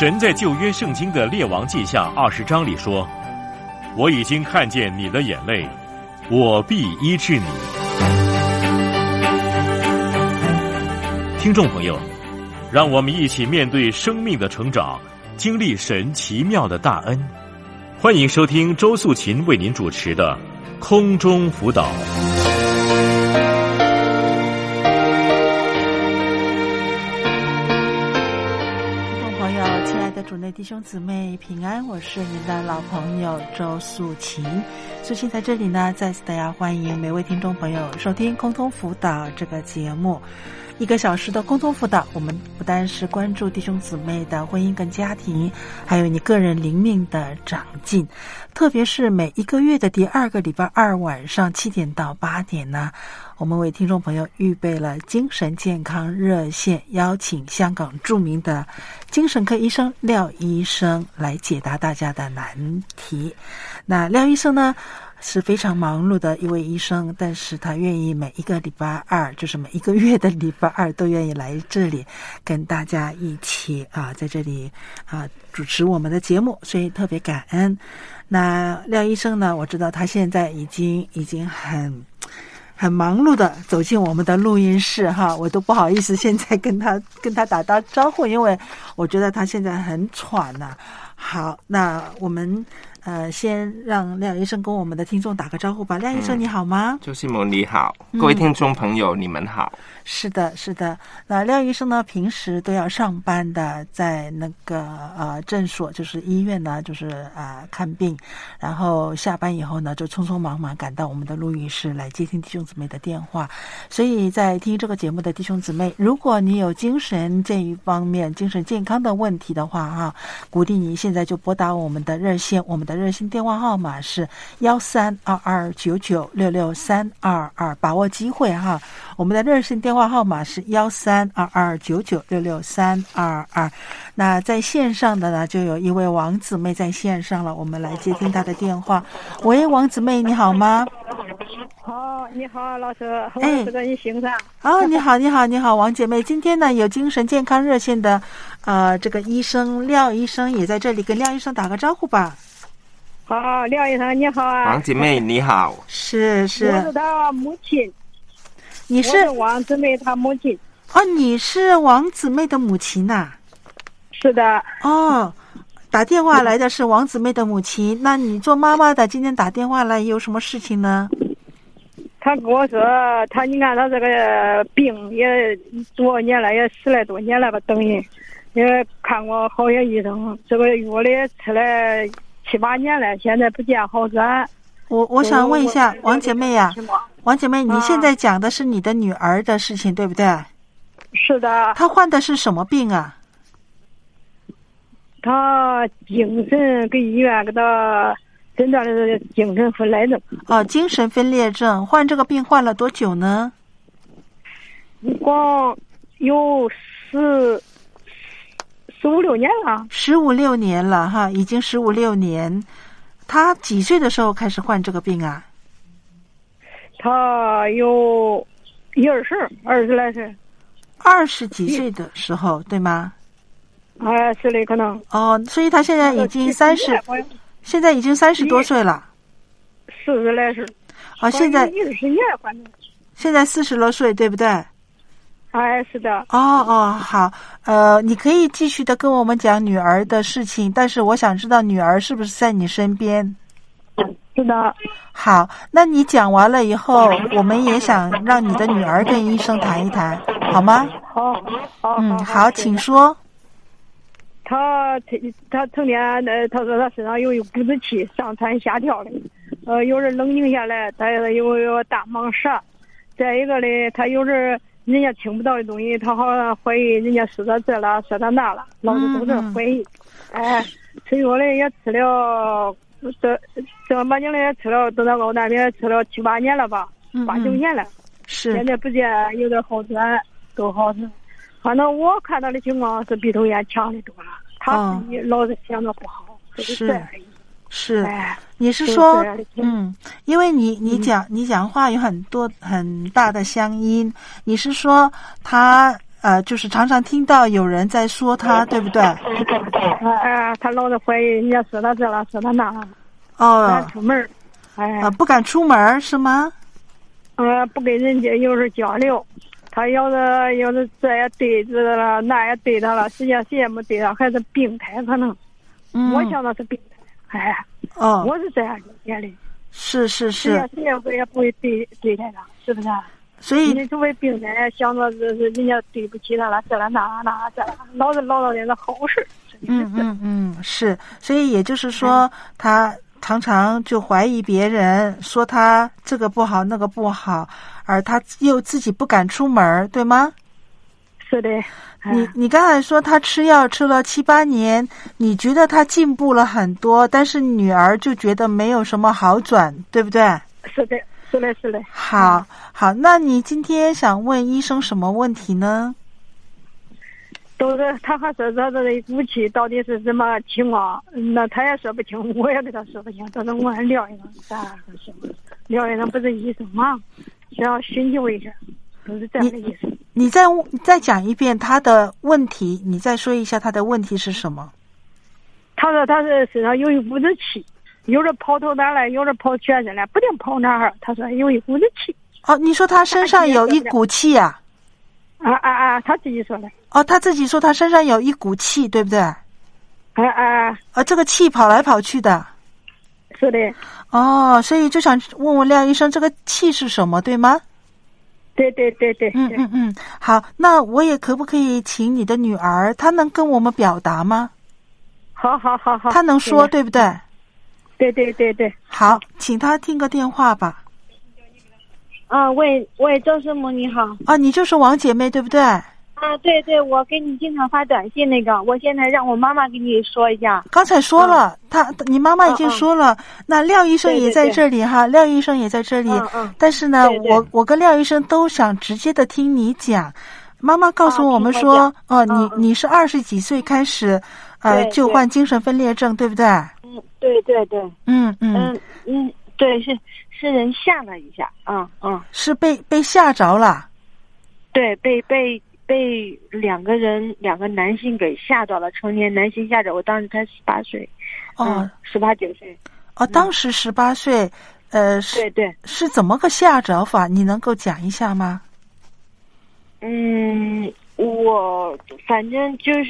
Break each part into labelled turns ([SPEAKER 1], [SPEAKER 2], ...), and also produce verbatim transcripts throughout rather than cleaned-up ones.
[SPEAKER 1] 神在旧约圣经的列王记下二十章里说，我已经看见你的眼泪，我必医治你。听众朋友，让我们一起面对生命的成长，经历神奇妙的大恩。欢迎收听周素琴为您主持的空中辅导。
[SPEAKER 2] 主内弟兄姊妹平安，我是您的老朋友周素琴。素琴在这里呢，再次的要欢迎每位听众朋友收听空中辅导这个节目。一个小时的空中辅导，我们不单是关注弟兄姊妹的婚姻跟家庭，还有你个人灵命的长进。特别是每一个月的第二个礼拜二晚上七点到八点呢，我们为听众朋友预备了精神健康热线，邀请香港著名的精神科医生廖医生来解答大家的难题。那廖医生呢是非常忙碌的一位医生，但是他愿意每一个礼拜二，就是每一个月的礼拜二都愿意来这里跟大家一起啊，在这里啊主持我们的节目，所以特别感恩。那廖医生呢，我知道他现在已经已经很很忙碌的走进我们的录音室哈，我都不好意思现在跟他跟他打打招呼，因为我觉得他现在很喘呐、啊。好，那我们呃先让廖医生跟我们的听众打个招呼吧。廖医生你好吗？
[SPEAKER 3] 周西蒙你好，各位听众朋友、嗯、你们好。
[SPEAKER 2] 是的是的，那廖医生呢平时都要上班的，在那个呃诊所，就是医院呢，就是啊、呃、看病，然后下班以后呢就匆匆忙忙赶到我们的录音室来接听弟兄姊妹的电话。所以在听这个节目的弟兄姊妹，如果你有精神这一方面精神健康的问题的话哈，鼓励你现在就拨打我们的热线，我们的热线电话号码是幺三二二九九六六三二二，把握机会哈。我们的热线电话号码是幺三二二九九六六三二二。那在线上的呢，就有一位王姊妹在线上了，我们来接听她的电话。喂，王姊妹你好吗？
[SPEAKER 4] 好，你好老师，我知道你欣赏。
[SPEAKER 2] 哦，你好，你好，你好，王姐妹，今天呢有精神健康热线的呃这个医生廖医生也在这里，跟廖医生打个招呼吧。
[SPEAKER 4] 好，廖医生你好啊。
[SPEAKER 3] 王姐妹你好。
[SPEAKER 2] 是是。
[SPEAKER 4] 我是他母亲。
[SPEAKER 2] 你是？
[SPEAKER 4] 我是王姊妹她母亲。
[SPEAKER 2] 哦，你是王姊妹的母亲呐、啊？
[SPEAKER 4] 是的。
[SPEAKER 2] 哦，打电话来的是王姊妹的母亲，那你做妈妈的今天打电话来有什么事情呢？
[SPEAKER 4] 他跟我说，他你看他这个病也多少年了，也十来多年了吧，等于也看过好些医生，这个药也吃了七八年了，现在不见好转。
[SPEAKER 2] 我我想问一下王姐妹呀、啊，王姐妹，你现在讲的是你的女儿的事情，啊、对不对？
[SPEAKER 4] 是的。
[SPEAKER 2] 她患的是什么病啊？
[SPEAKER 4] 她精神给医院给她诊断的是精神分裂症。
[SPEAKER 2] 哦，精神分裂症，患这个病患了多久呢？
[SPEAKER 4] 光有十十五六年了。
[SPEAKER 2] 十五六年了哈，已经十五六年。他几岁的时候开始患这个病啊？
[SPEAKER 4] 他有一二十，二十来岁。
[SPEAKER 2] 二十几岁的时候，对吗？
[SPEAKER 4] 哎，是的，可能。
[SPEAKER 2] 哦，所以他现在已经三十，现在已经三十多岁了。
[SPEAKER 4] 四十来岁。
[SPEAKER 2] 哦，现在
[SPEAKER 4] 二十年，反正。
[SPEAKER 2] 现在四十多岁，对不对？
[SPEAKER 4] 哎，是的。
[SPEAKER 2] 哦哦，好，呃，你可以继续的跟我们讲女儿的事情，但是我想知道女儿是不是在你身边？
[SPEAKER 4] 是的。
[SPEAKER 2] 好，那你讲完了以后，我们也想让你的女儿跟医生谈一谈，好吗？
[SPEAKER 4] 好，好，
[SPEAKER 2] 嗯，好，请说。
[SPEAKER 4] 他他成天呃，他说他身上有一股子气，上蹿下跳的，呃，有人冷静下来，他有有大蟒蛇，再一个呢，他有人。人家听不到的东西，他好像怀疑人家说他这了，说他那了，老是都这怀疑。嗯、哎，吃药的也吃了，这正儿八经的也吃了，到那个那边吃了七八年了吧，嗯嗯八九年了。
[SPEAKER 2] 是。现
[SPEAKER 4] 在不见有点好转，都好转。反正我看到的情况是鼻头炎强的多了，他自己老是想着不好，这是这而已。
[SPEAKER 2] 是，
[SPEAKER 4] 哎、
[SPEAKER 2] 你是说，嗯，因为你你讲、嗯、你讲话有很多很大的乡音，你是说他呃，就是常常听到有人在说他，对不对？
[SPEAKER 4] 啊啊，他老是怀疑人家说他这了，说他那了，
[SPEAKER 2] 哦，
[SPEAKER 4] 不敢出门，哎，
[SPEAKER 2] 啊，不敢出门是吗？
[SPEAKER 4] 呃，不跟人家有时交流。他要是要是这也对着了，那也对他了，实际上谁也没对他，还是病态可能。
[SPEAKER 2] 嗯，
[SPEAKER 4] 我想的是病态，哎，
[SPEAKER 2] 哦，
[SPEAKER 4] 我是这样理解的。
[SPEAKER 2] 是是是，
[SPEAKER 4] 谁也谁也不会对对待他，是不是？
[SPEAKER 2] 所以
[SPEAKER 4] 你作为病态，想着这是人家对不起他了，这了那了那了这了，老是唠叨点的好事。
[SPEAKER 2] 嗯嗯嗯，是，所以也就是说，他常常就怀疑别人，说他这个不好那个不好，而他又自己不敢出门，对吗？
[SPEAKER 4] 是的。
[SPEAKER 2] 你你刚才说他吃药吃了七八年，你觉得他进步了很多，但是女儿就觉得没有什么好转，对不对？
[SPEAKER 4] 是的，是的，是的。
[SPEAKER 2] 好，好，那你今天想问医生什么问题呢？
[SPEAKER 4] 都是他还说他这个武器到底是什么情况，那他也说不清，我也给他说不清。他说我廖医生咋个行？廖医生不是医生吗？需要寻求一下，都是这样的意思。
[SPEAKER 2] 你再再讲一遍他的问题，你再说一下他的问题是什么？
[SPEAKER 4] 他说他是身上有一股子气，有的跑头哪来，有的跑全身来，不定跑哪儿。他说有一股子气。
[SPEAKER 2] 哦，你说他身上有一股气啊？
[SPEAKER 4] 啊啊啊！他自己说的。
[SPEAKER 2] 哦，他自己说他身上有一股气，对不对？啊
[SPEAKER 4] 啊
[SPEAKER 2] 啊！这个气跑来跑去的。
[SPEAKER 4] 是的。
[SPEAKER 2] 哦，所以就想问问廖医生，这个气是什么，对吗？
[SPEAKER 4] 对对对对。
[SPEAKER 2] 嗯嗯嗯，好，那我也可不可以请你的女儿，她能跟我们表达吗？
[SPEAKER 4] 好好好好。
[SPEAKER 2] 她能说，对不对？
[SPEAKER 4] 对对对对。
[SPEAKER 2] 好，请她听个电话吧。
[SPEAKER 5] 啊，喂喂，周师母你好。
[SPEAKER 2] 啊，你就是王姐妹对不对？
[SPEAKER 5] 啊，对对，我给你经常发短信那个，我现在让我妈妈给你说一下。
[SPEAKER 2] 刚才说了，她、嗯、你妈妈已经说了，嗯嗯、那廖医生也在这里哈，廖医生也在这里。
[SPEAKER 5] 嗯嗯。
[SPEAKER 2] 但是呢，
[SPEAKER 5] 对对
[SPEAKER 2] 我我跟廖医生都想直接的听你讲。妈妈告诉我们说，哦、啊呃，你、嗯、你是二十几岁开始，呃，就患精神分裂症，对不对？
[SPEAKER 5] 嗯，对对对。
[SPEAKER 2] 嗯嗯
[SPEAKER 5] 嗯嗯，对，是是人吓了一下，嗯嗯。
[SPEAKER 2] 是被被吓着了。
[SPEAKER 5] 对，被被。被两个人，两个男性给吓到了，成年男性吓着。我当时才十八岁，
[SPEAKER 2] 哦，
[SPEAKER 5] 十八九岁。
[SPEAKER 2] 哦，当时十八岁，呃，是，
[SPEAKER 5] 对对，
[SPEAKER 2] 是怎么个吓着法？你能够讲一下吗？
[SPEAKER 5] 嗯，我反正就是，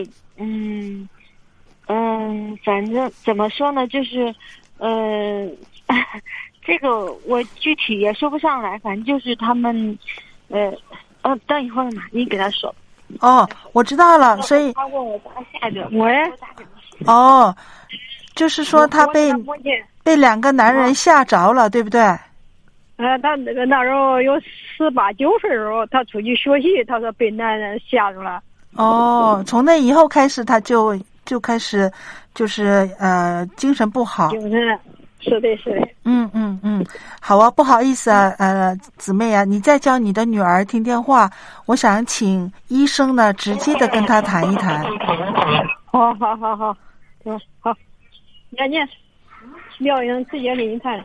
[SPEAKER 5] 嗯嗯，反正怎么说呢，就是，呃，这个我具体也说不上来，反正就是他们，呃。哦，等一会儿嘛，你给他说。
[SPEAKER 2] 哦，我知道了，所以
[SPEAKER 5] 他问我咋吓着，
[SPEAKER 4] 我也
[SPEAKER 2] 哦，就是说他被被两个男人吓着了，对不对？
[SPEAKER 4] 呃，他那个那时候有十八九岁的时候，他出去学习，他说被男人吓着了。
[SPEAKER 2] 哦，从那以后开始，他就就开始就是呃精神不好。
[SPEAKER 4] 精神。是的，是的。
[SPEAKER 2] 嗯嗯嗯，好啊，不好意思啊，呃，姊妹啊，你再叫你的女儿听电话，我想请医生呢直接的跟她谈一谈。
[SPEAKER 4] 好好好好，嗯好，那你廖医生直接给你谈。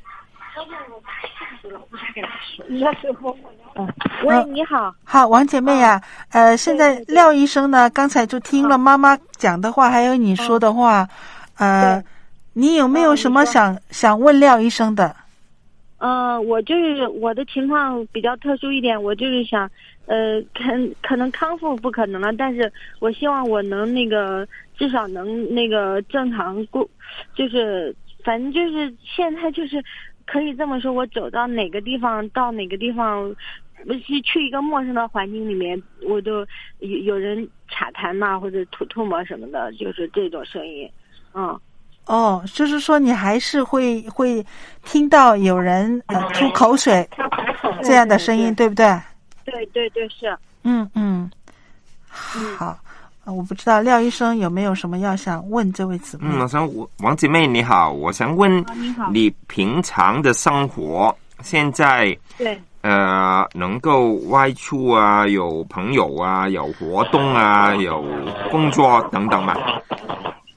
[SPEAKER 4] 那是不？
[SPEAKER 5] 嗯，喂，你好。
[SPEAKER 2] 好，王姐妹啊，呃，现在廖医生呢，刚才就听了妈妈讲的话，还有你说的话，呃。你有没有什么想、嗯、想问廖医生的？
[SPEAKER 5] 嗯、呃，我就是我的情况比较特殊一点，我就是想，呃，可可能康复不可能了，但是我希望我能那个至少能那个正常过，就是反正就是现在就是可以这么说，我走到哪个地方到哪个地方，是去一个陌生的环境里面，我都有有人洽谈呐、啊，或者吐吐沫什么的，就是这种声音，嗯。
[SPEAKER 2] 哦，就是说你还是会会听到有人呃吐口水这样的声音，对不对？
[SPEAKER 5] 对对对，是。
[SPEAKER 2] 嗯嗯，好，我不知道廖医生有没有什么要想问这位姊妹？
[SPEAKER 3] 嗯，我想王姐妹你好，我想问你好，你平常的生活现在
[SPEAKER 5] 对
[SPEAKER 3] 呃能够外出啊，有朋友啊，有活动啊，有工作等等吗？
[SPEAKER 5] 呃，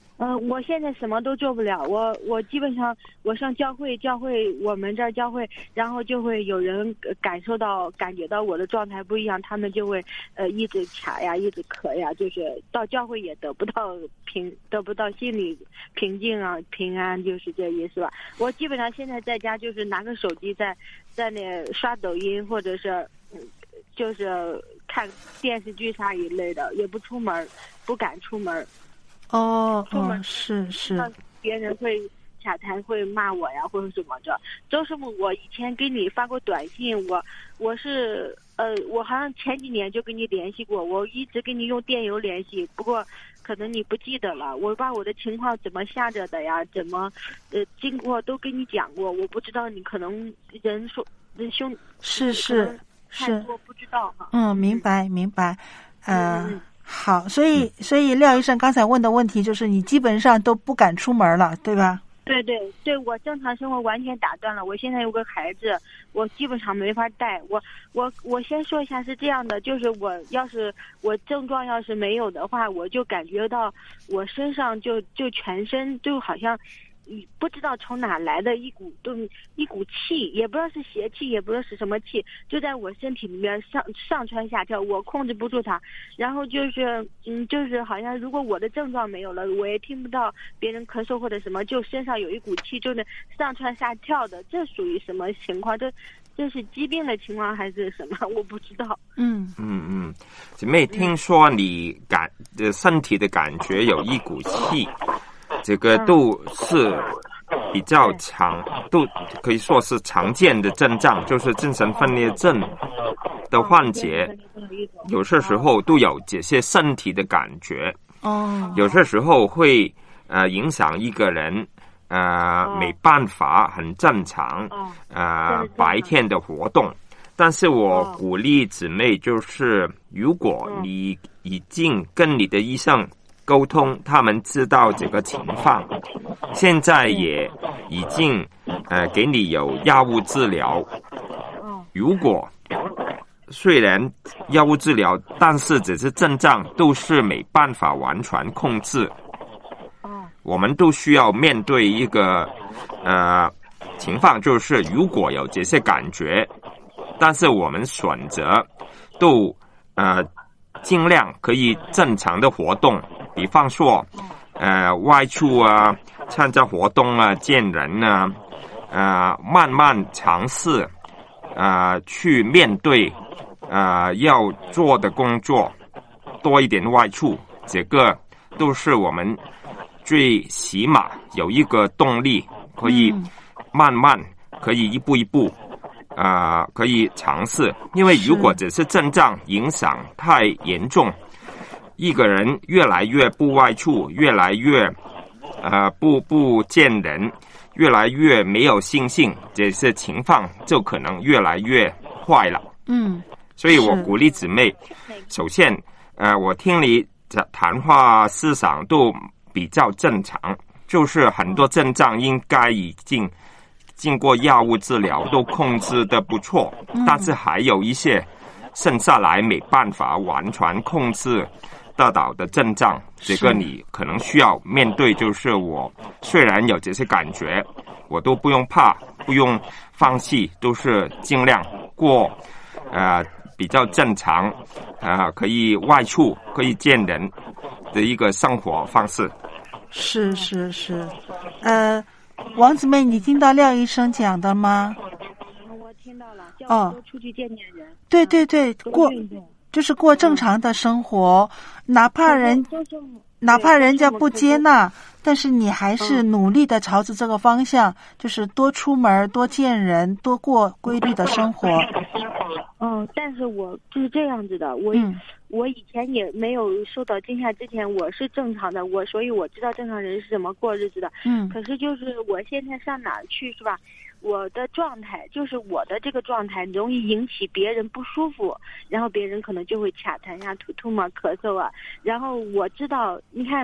[SPEAKER 5] 我现在什么都做不了，我我基本上我上教会，教会我们这儿教会，然后就会有人感受到感觉到我的状态不一样，他们就会呃一直卡呀，一直咳呀，就是到教会也得不到平得不到心理平静啊平安，就是这意思吧。我基本上现在在家就是拿个手机在在那刷抖音，或者是嗯就是看电视剧啥一类的，也不出门，不敢出门。
[SPEAKER 2] 哦哦，是是，
[SPEAKER 5] 别人会卡痰，会骂我呀，或者什么的。周师傅，我以前给你发过短信，我我是呃，我好像前几年就跟你联系过，我一直跟你用电邮联系，不过可能你不记得了。我把我的情况怎么下着的呀，怎么呃经过都跟你讲过，我不知道你可能人说人兄
[SPEAKER 2] 是是是，
[SPEAKER 5] 我不知道哈。
[SPEAKER 2] 嗯，明白明白，呃。
[SPEAKER 5] 嗯
[SPEAKER 2] 好，所以所以廖医生刚才问的问题就是你基本上都不敢出门了，对吧？
[SPEAKER 5] 对对对，我正常生活完全打断了。我现在有个孩子，我基本上没法带。我我我先说一下是这样的，就是我要是我症状要是没有的话，我就感觉到我身上就就全身就好像。不知道从哪来的一股都一股气，也不知道是邪气，也不知道是什么气，就在我身体里面上上蹿下跳，我控制不住它。然后就是嗯，就是好像如果我的症状没有了，我也听不到别人咳嗽或者什么，就身上有一股气，就是上蹿下跳的，这属于什么情况？这这是疾病的情况还是什么？我不知道。
[SPEAKER 2] 嗯
[SPEAKER 3] 嗯嗯，姐妹，听说你感的身体的感觉有一股气。这个都是比较常，都可以说是常见的症状，就是精神分裂症的患者，有些时候都有这些身体的感觉。
[SPEAKER 2] 哦，
[SPEAKER 3] 有些时候会呃影响一个人，呃没办法很正常，呃白天的活动。但是我鼓励姊妹，就是如果你已经跟你的医生沟通，他们知道这个情况，现在也已经呃给你有药物治疗。如果虽然药物治疗，但是这些症状都是没办法完全控制。我们都需要面对一个呃情况，就是如果有这些感觉，但是我们选择都呃尽量可以正常的活动。比方说，呃，外出啊，参加活动啊，见人啊，呃，慢慢尝试，呃，去面对，呃，要做的工作，多一点外出，这个都是我们最起码有一个动力，可以慢慢，可以一步一步，呃，可以尝试。因为如果只是症状影响太严重，一个人越来越不外出，越来越呃不不见人，越来越没有信心，这些情况就可能越来越坏了。
[SPEAKER 2] 嗯，
[SPEAKER 3] 所以我鼓励姊妹，首先呃我听你谈话思想都比较正常，就是很多症状应该已经经过药物治疗都控制的不错，但是还有一些剩下来没办法完全控制得到的症状，这个你可能需要面对。就是我虽然有这些感觉，我都不用怕，不用放弃，都是尽量过呃比较正常，呃可以外出，可以见人的一个生活方式。
[SPEAKER 2] 是是是，呃，王姊妹，你听到廖医生讲的吗？
[SPEAKER 5] 我听到了，叫我多出去见见人。
[SPEAKER 2] 对对对，过。就是过正常的生活，嗯、哪怕人哪怕人家不接纳，但是你还是努力的朝着这个方向，嗯、就是多出门、多见人、多过规律的生活。
[SPEAKER 5] 嗯，但是我就是这样子的，我、嗯、我以前也没有受到惊吓之前，我是正常的，我所以我知道正常人是怎么过日子的。
[SPEAKER 2] 嗯，
[SPEAKER 5] 可是就是我现在上哪儿去是吧？我的状态就是我的这个状态容易引起别人不舒服，然后别人可能就会卡痰呀、吐吐嘛、咳嗽啊。然后我知道，你看，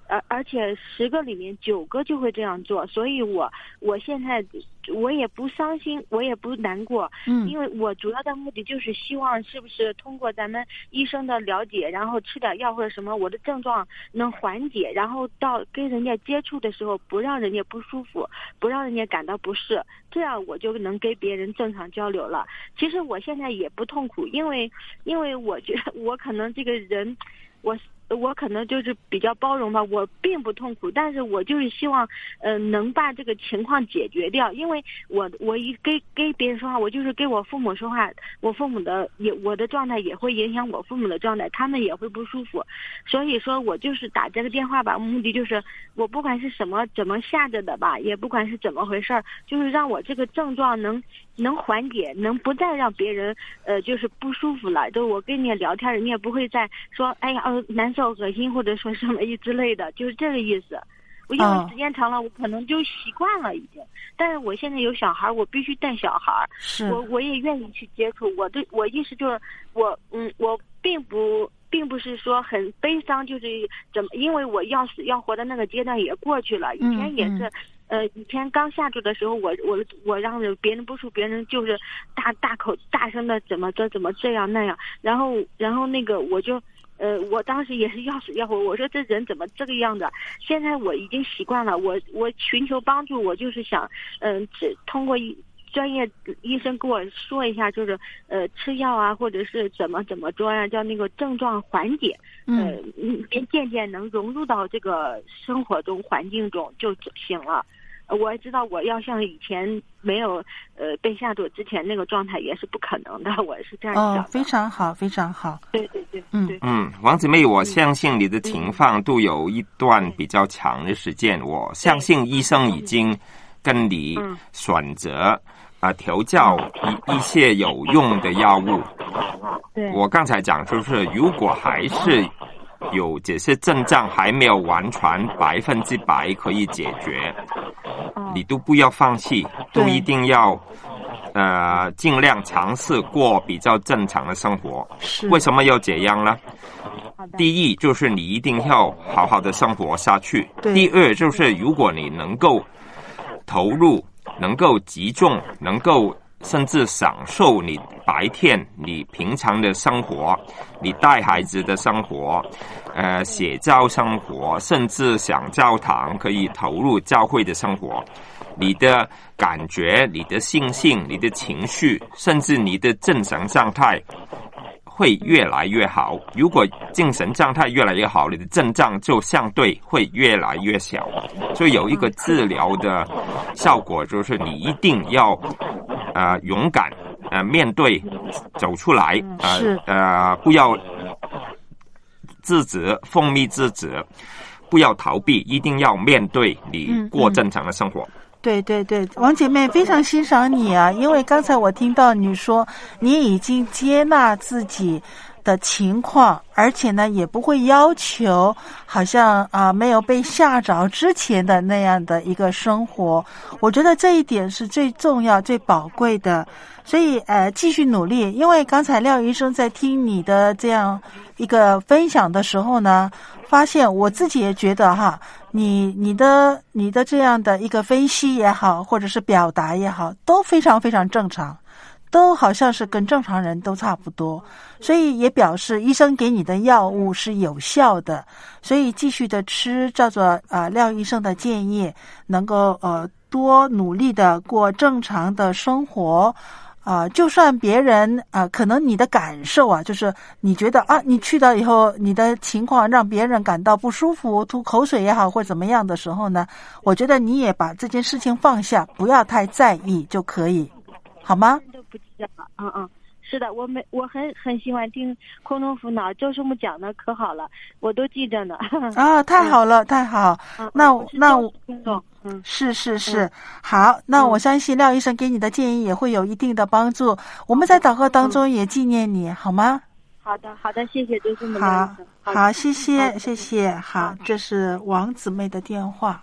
[SPEAKER 5] 而而且十个里面九个就会这样做，所以我我现在我也不伤心，我也不难过，
[SPEAKER 2] 嗯，
[SPEAKER 5] 因为我主要的目的就是希望是不是通过咱们医生的了解，然后吃点药或者什么，我的症状能缓解，然后到跟人家接触的时候不让人家不舒服，不让人家感到不适，这样我就能跟别人正常交流了。其实我现在也不痛苦，因为因为我觉得我可能这个人我我可能就是比较包容吧，我并不痛苦，但是我就是希望，呃，能把这个情况解决掉。因为我我一跟跟别人说话，我就是跟我父母说话，我父母的也我的状态也会影响我父母的状态，他们也会不舒服。所以说我就是打这个电话吧，目的就是我不管是什么怎么下着的吧，也不管是怎么回事儿，就是让我这个症状能能缓解，能不再让别人呃就是不舒服了。就我跟你聊天，人家也不会再说哎呀呃难受恶心或者说什么之类的，就是这个意思。我因为时间长了，我可能就习惯了已经。但是我现在有小孩，我必须带小孩，我我也愿意去接触。我对我意思就是我嗯我并不并不是说很悲伤，就是怎么，因为我要死要活的那个阶段也过去了。以前也是。嗯嗯呃，以前刚下注的时候，我我我让别人不舒服，别人就是大大口大声的怎么着怎么这样那样，然后然后那个我就呃，我当时也是要死要活，我说这人怎么这个样子？现在我已经习惯了，我我寻求帮助，我就是想嗯，只、呃、通过一专业医生跟我说一下，就是呃吃药啊，或者是怎么怎么着呀、啊，叫那个症状缓解，呃，嗯，渐渐能融入到这个生活中环境中就行了。我也知道我要像以前没有呃被下毒之前那个状态也是不可能的，我是这样想的。
[SPEAKER 2] 哦，非常好，非常好。
[SPEAKER 5] 对对对，
[SPEAKER 2] 嗯
[SPEAKER 5] 对
[SPEAKER 3] 嗯，王姊妹，我相信你的情况都有一段比较长的时间，嗯、我相信医生已经跟你选择啊、呃、调教一一些有用的药物。
[SPEAKER 5] 对，
[SPEAKER 3] 我刚才讲就是，如果还是有这些症状还没有完全百分之百可以解决，你都不要放弃，都一定要呃尽量尝试过比较正常的生活。为什么要这样呢？第一就是你一定要好好的生活下去。第二就是如果你能够投入，能够集中，能够甚至享受你白天你平常的生活，你带孩子的生活，呃，写教生活，甚至上教堂可以投入教会的生活，你的感觉，你的心性，你的情绪，甚至你的精神状态会越来越好。如果精神状态越来越好，你的症状就相对会越来越小。所以有一个治疗的效果，就是你一定要呃勇敢呃面对，走出来，呃呃不要自责，封闭自责，不要逃避，一定要面对你过正常的生活。
[SPEAKER 2] 嗯嗯对对对，王姐妹非常欣赏你啊，因为刚才我听到你说你已经接纳自己的情况，而且呢也不会要求好像啊、呃、没有被吓着之前的那样的一个生活。我觉得这一点是最重要最宝贵的，所以呃继续努力。因为刚才廖医生在听你的这样一个分享的时候呢，发现我自己也觉得哈，你你的你的这样的一个分析也好，或者是表达也好，都非常非常正常，都好像是跟正常人都差不多，所以也表示医生给你的药物是有效的，所以继续的吃，照着呃廖医生的建议，能够呃多努力的过正常的生活。啊、呃，就算别人啊、呃，可能你的感受啊，就是你觉得啊，你去到以后，你的情况让别人感到不舒服，吐口水也好，或者怎么样的时候呢，我觉得你也把这件事情放下，不要太在意就可以，好吗？
[SPEAKER 5] 都不记得了，嗯嗯。是的，我每我很很喜欢听空中辅导，周师母讲的可好了，我都记着呢。
[SPEAKER 2] 啊，太好了，嗯、太好。嗯、那
[SPEAKER 5] 我
[SPEAKER 2] 那我
[SPEAKER 5] 嗯，
[SPEAKER 2] 是是是，嗯、好，那我相信廖医生给你的建议也会有一定的帮助。我们在祷告当中也纪念你，好吗？
[SPEAKER 5] 好的，好的，谢谢周师母。
[SPEAKER 2] 好，好，谢谢，谢谢。好，这是王姊妹的电话。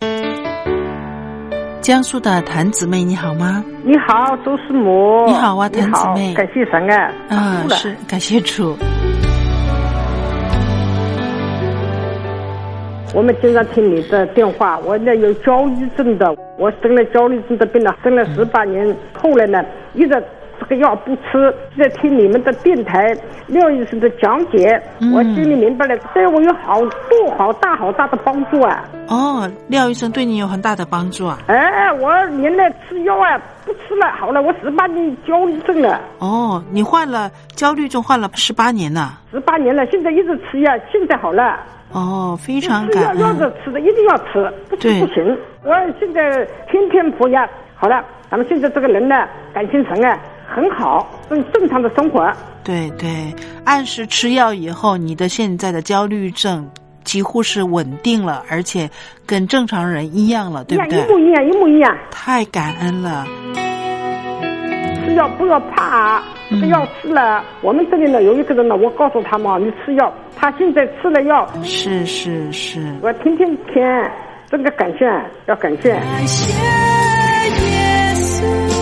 [SPEAKER 2] 江苏的谭姊妹，你好吗？
[SPEAKER 6] 你好，周师母。
[SPEAKER 2] 你好啊，谭姊妹。
[SPEAKER 6] 感谢神啊！
[SPEAKER 2] 啊，是感谢主。
[SPEAKER 6] 我们经常听你的电话。我那有焦虑症的，我生了焦虑症的病了，生了十八年，后来呢，一直这个药不吃，在听你们的电台廖医生的讲解，嗯、我心里明白了，对我有好多好大好大的帮助啊！
[SPEAKER 2] 哦，廖医生对你有很大的帮助啊！
[SPEAKER 6] 哎，我原来吃药啊，不吃了，好了，我十八年焦虑症了。
[SPEAKER 2] 哦，你患了焦虑症，患了十八年了。
[SPEAKER 6] 十八年了，现在一直吃药，现在好了。
[SPEAKER 2] 哦，非常感恩。
[SPEAKER 6] 吃药要是吃的一定要吃，不吃不行。我现在天天服药，好了，咱们现在这个人呢，感情神啊。很好，正正常的生活。
[SPEAKER 2] 对对，按时吃药以后，你的现在的焦虑症几乎是稳定了，而且跟正常人一样了，对不对？
[SPEAKER 6] 一模一样，一模一样。
[SPEAKER 2] 太感恩了。
[SPEAKER 6] 吃药不要怕，这个药吃了、嗯，我们这里呢有一个人呢，我告诉他嘛，你吃药，他现在吃了药。
[SPEAKER 2] 是是是。
[SPEAKER 6] 我天天听，真的感谢，要感谢。感谢耶稣。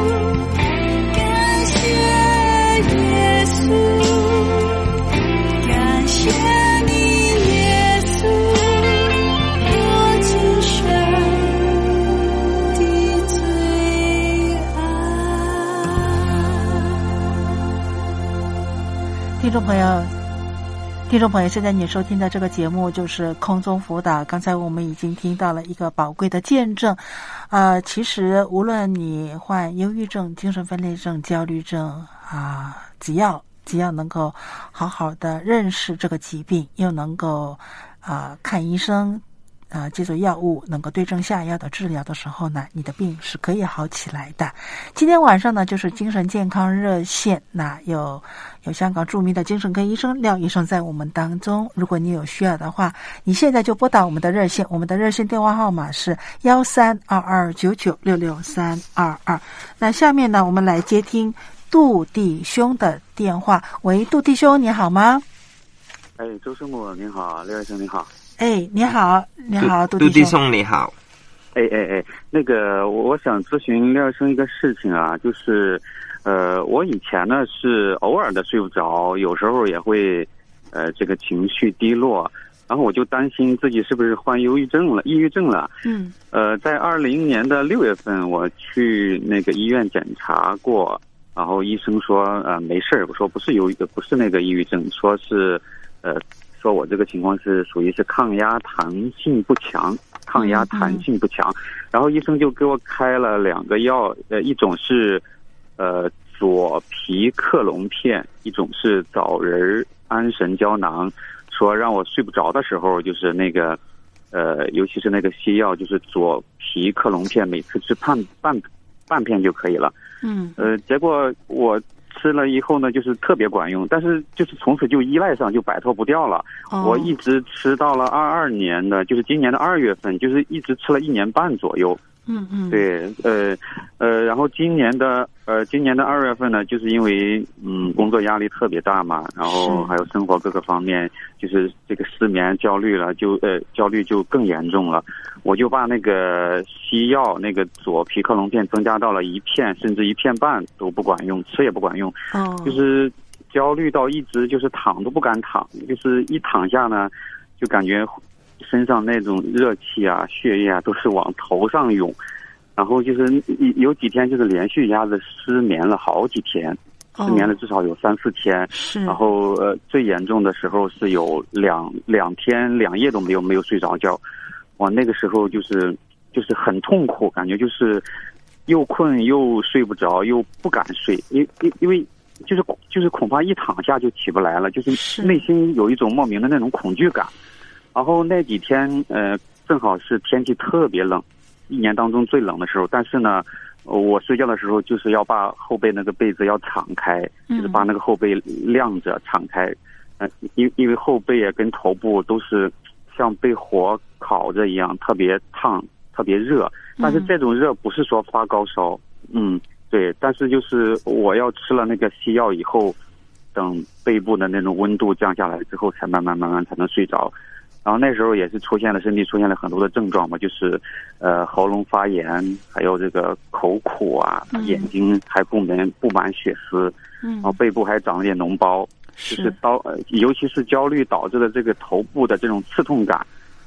[SPEAKER 2] 听众朋友，听众朋友，现在你收听的这个节目就是空中辅导。刚才我们已经听到了一个宝贵的见证，呃，其实无论你患忧郁症、精神分裂症、焦虑症啊、呃，只要只要能够好好的认识这个疾病，又能够啊、呃、看医生。呃，接受药物能够对症下药的治疗的时候呢，你的病是可以好起来的。今天晚上呢，就是精神健康热线，那有有香港著名的精神科医生廖医生在我们当中。如果你有需要的话，你现在就拨打我们的热线，我们的热线电话号码是幺三二二九九六六三二二。那下面呢，我们来接听杜弟兄的电话。喂，杜弟兄，你好吗？
[SPEAKER 7] 哎，周师母您好，廖医生你好。
[SPEAKER 2] 哎，你好，你好，杜
[SPEAKER 3] 弟兄，你好。
[SPEAKER 7] 哎哎哎，那个我我想咨询廖医生一个事情啊，就是，呃，我以前呢是偶尔的睡不着，有时候也会，呃，这个情绪低落，然后我就担心自己是不是患忧郁症了、抑郁症了。
[SPEAKER 2] 嗯。
[SPEAKER 7] 呃，在二零年的六月份，我去那个医院检查过，然后医生说，呃，没事儿，我说不是忧郁，不是那个抑郁症，说是，呃。说我这个情况是属于是抗压弹性不强，抗压弹性不强，然后医生就给我开了两个药，呃，一种是呃左皮克隆片，一种是枣仁安神胶囊，说让我睡不着的时候，就是那个呃，尤其是那个西药，就是左皮克隆片，每次吃半半半片就可以了。
[SPEAKER 2] 嗯，
[SPEAKER 7] 呃，结果我。吃了以后呢，就是特别管用，但是就是从此就依赖上，就摆脱不掉了。
[SPEAKER 2] 哦、
[SPEAKER 7] 我一直吃到了二二年的，就是今年的二月份，就是一直吃了一年半左右。
[SPEAKER 2] 嗯嗯。
[SPEAKER 7] 对，呃呃，然后今年的呃今年的二月份呢，就是因为嗯工作压力特别大嘛，然后还有生活各个方面，就是这个失眠、焦虑了，就呃焦虑就更严重了。我就把那个西药那个左皮克隆片增加到了一片，甚至一片半都不管用，吃也不管用。
[SPEAKER 2] 哦。
[SPEAKER 7] 就是焦虑到一直就是躺都不敢躺，就是一躺下呢，就感觉身上那种热气啊、血液啊都是往头上涌，然后就是有几天就是连续一下子失眠了好几天，失眠了至少有三四天。
[SPEAKER 2] 是。
[SPEAKER 7] 然后呃最严重的时候是有两两天两夜都没有没有睡着觉。我那个时候就是就是很痛苦，感觉就是又困又睡不着，又不敢睡，因因因为就是就是恐怕一躺下就起不来了，就是内心有一种莫名的那种恐惧感。然后那几天呃正好是天气特别冷，一年当中最冷的时候，但是呢我睡觉的时候就是要把后背那个被子要敞开，就是把那个后背晾着敞开，呃因因为后背啊跟头部都是像被火烤着一样，特别烫特别热，但是这种热不是说发高烧。嗯对，但是就是我要吃了那个西药以后，等背部的那种温度降下来之后，才慢慢慢慢才能睡着。然后那时候也是出现了身体出现了很多的症状嘛，就是呃喉咙发炎，还有这个口苦啊，嗯、眼睛还布满布满血丝，
[SPEAKER 2] 嗯，
[SPEAKER 7] 然后背部还长了点脓包，就是刀，尤其是焦虑导致的这个头部的这种刺痛感，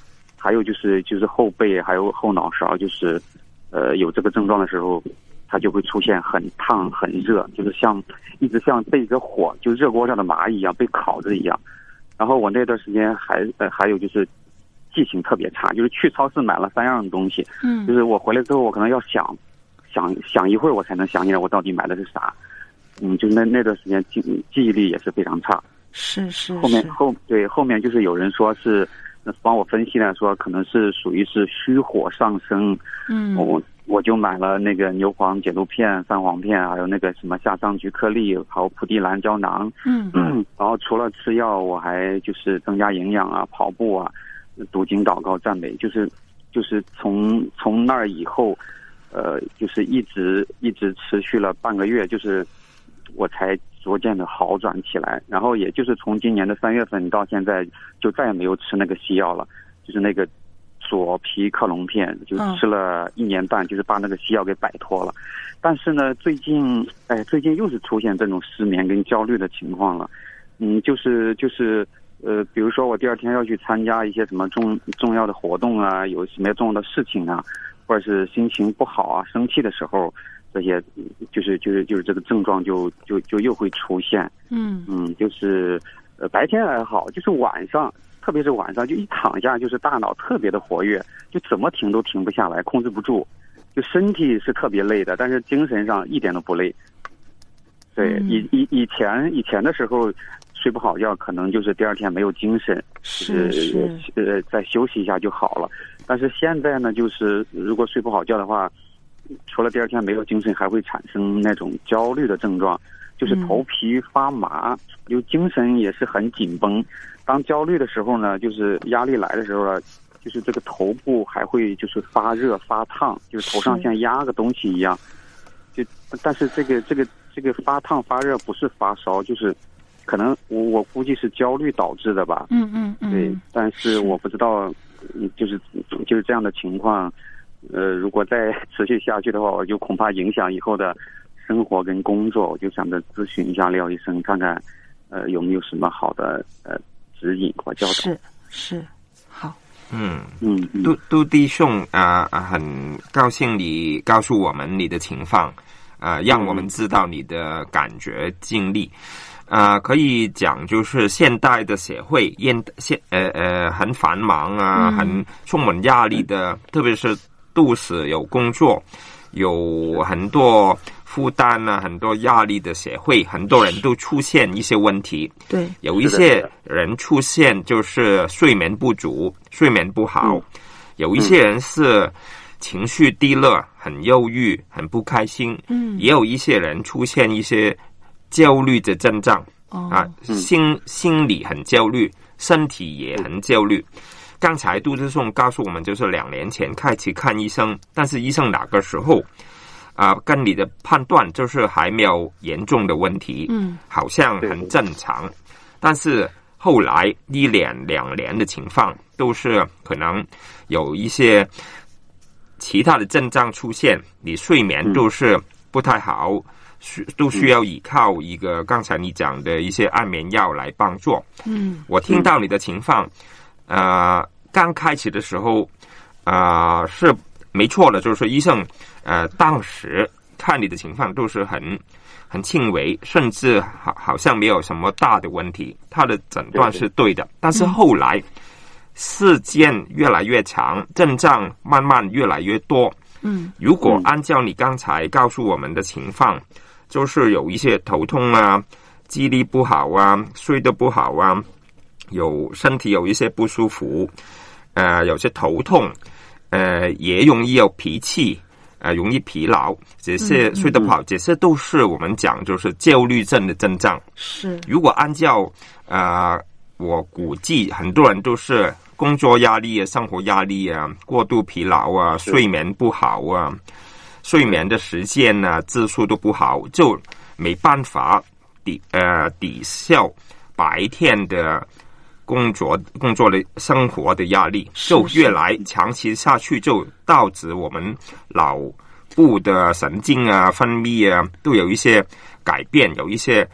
[SPEAKER 7] 还有就是就是后背还有后脑勺，就是呃有这个症状的时候，它就会出现很烫很热，就是像一直像被一个火就热锅上的蚂蚁一样被烤着一样。然后我那段时间还呃还有就是记性特别差，就是去超市买了三样东西，嗯，就是我回来之后我可能要想想想一会儿我才能想起来我到底买的是啥。嗯，就是那那段时间记记忆力也是非常差。
[SPEAKER 2] 是是。
[SPEAKER 7] 后面后对后面就是有人说是帮我分析呢，说可能是属于是虚火上升。嗯，我我就买了那个牛黄解毒片、三黄片，还有那个什么夏桑菊颗粒，还有普地蓝胶囊。嗯嗯。然后除了吃药，我还就是增加营养啊，跑步啊，读经祷告赞美，就是就是从从那儿以后，呃，就是一直一直持续了半个月，就是我才逐渐的好转起来。然后也就是从今年的三月份到现在，就再也没有吃那个西药了，就是那个左皮克隆片，就吃了一年半，就是把那个西药给摆脱了。但是呢，最近哎，最近又是出现这种失眠跟焦虑的情况了。嗯，就是就是呃，比如说我第二天要去参加一些什么重重要的活动啊，有什么重要的事情啊，或者是心情不好啊、生气的时候，这些就是就是就是这个症状就就就又会出现。嗯嗯，就是呃白天还好，就是晚上，特别是晚上，就一躺下就是大脑特别的活跃，就怎么停都停不下来，控制不住。就身体是特别累的，但是精神上一点都不累。对，嗯、以以以前以前的时候睡不好觉，可能就是第二天没有精神，
[SPEAKER 2] 是是
[SPEAKER 7] 呃再休息一下就好了。但是现在呢，就是如果睡不好觉的话，除了第二天没有精神，还会产生那种焦虑的症状，就是头皮发麻，有、嗯、精神也是很紧绷。当焦虑的时候呢，就是压力来的时候啊，就是这个头部还会就是发热发烫，就是头上像压个东西一样。就但是这个这个这个发烫发热不是发烧，就是可能我我估计是焦虑导致的吧。
[SPEAKER 2] 嗯嗯嗯。
[SPEAKER 7] 对，但是我不知道，就是就是这样的情况。呃，如果再持续下去的话，我就恐怕影响以后的生活跟工作。我就想着咨询一下廖医生，看看呃有没有什么好的呃指引或教导。
[SPEAKER 2] 是是，好。
[SPEAKER 3] 嗯嗯，杜杜弟兄啊、呃，很高兴你告诉我们你的情况，啊、呃，让我们知道你的感觉经历。啊、呃，可以讲就是现代的社会，现现呃呃很繁忙啊，嗯、很充满压力的，嗯、特别是都市有工作，有很多负担啊，很多压力的社会，很多人都出现一些问题。
[SPEAKER 2] 对，
[SPEAKER 3] 有一些人出现就是睡眠不足、睡眠不好，嗯、有一些人是情绪低落、很忧郁、很不开心。嗯，也有一些人出现一些焦虑的症状。哦、啊，心心理很焦虑，身体也很焦虑。刚才杜志颂告诉我们，就是两年前开始看医生，但是医生那个时候啊、呃，跟你的判断就是还没有严重的问题，嗯，好像很正常。但是后来一年两年的情况，都是可能有一些其他的症状出现，你睡眠都是不太好，需都需要依靠一个刚才你讲的一些安眠药来帮助。嗯，我听到你的情况。呃，刚开始的时候，呃，是没错的，就是医生，呃，当时看你的情况都是很很轻微，甚至好好像没有什么大的问题，他的诊断是对的。对对，但是后来、嗯、时间越来越长，症状慢慢越来越多。嗯，如果按照你刚才告诉我们的情况，就是有一些头痛啊，记忆力不好啊，睡得不好啊。有身体有一些不舒服，呃，有些头痛，呃，也容易有脾气，呃，容易疲劳，这些睡得不好，这些都是我们讲就是焦虑症的症状。
[SPEAKER 2] 是，
[SPEAKER 3] 如果按照呃，我估计很多人都是工作压力啊、生活压力啊、过度疲劳啊、睡眠不好啊、睡眠的时间啊、质数都不好，就没办法抵呃抵消白天的。工作工作的生活的压力就越来长期下去，就导致我们脑部的神经啊、分泌啊都有一些改变，有一些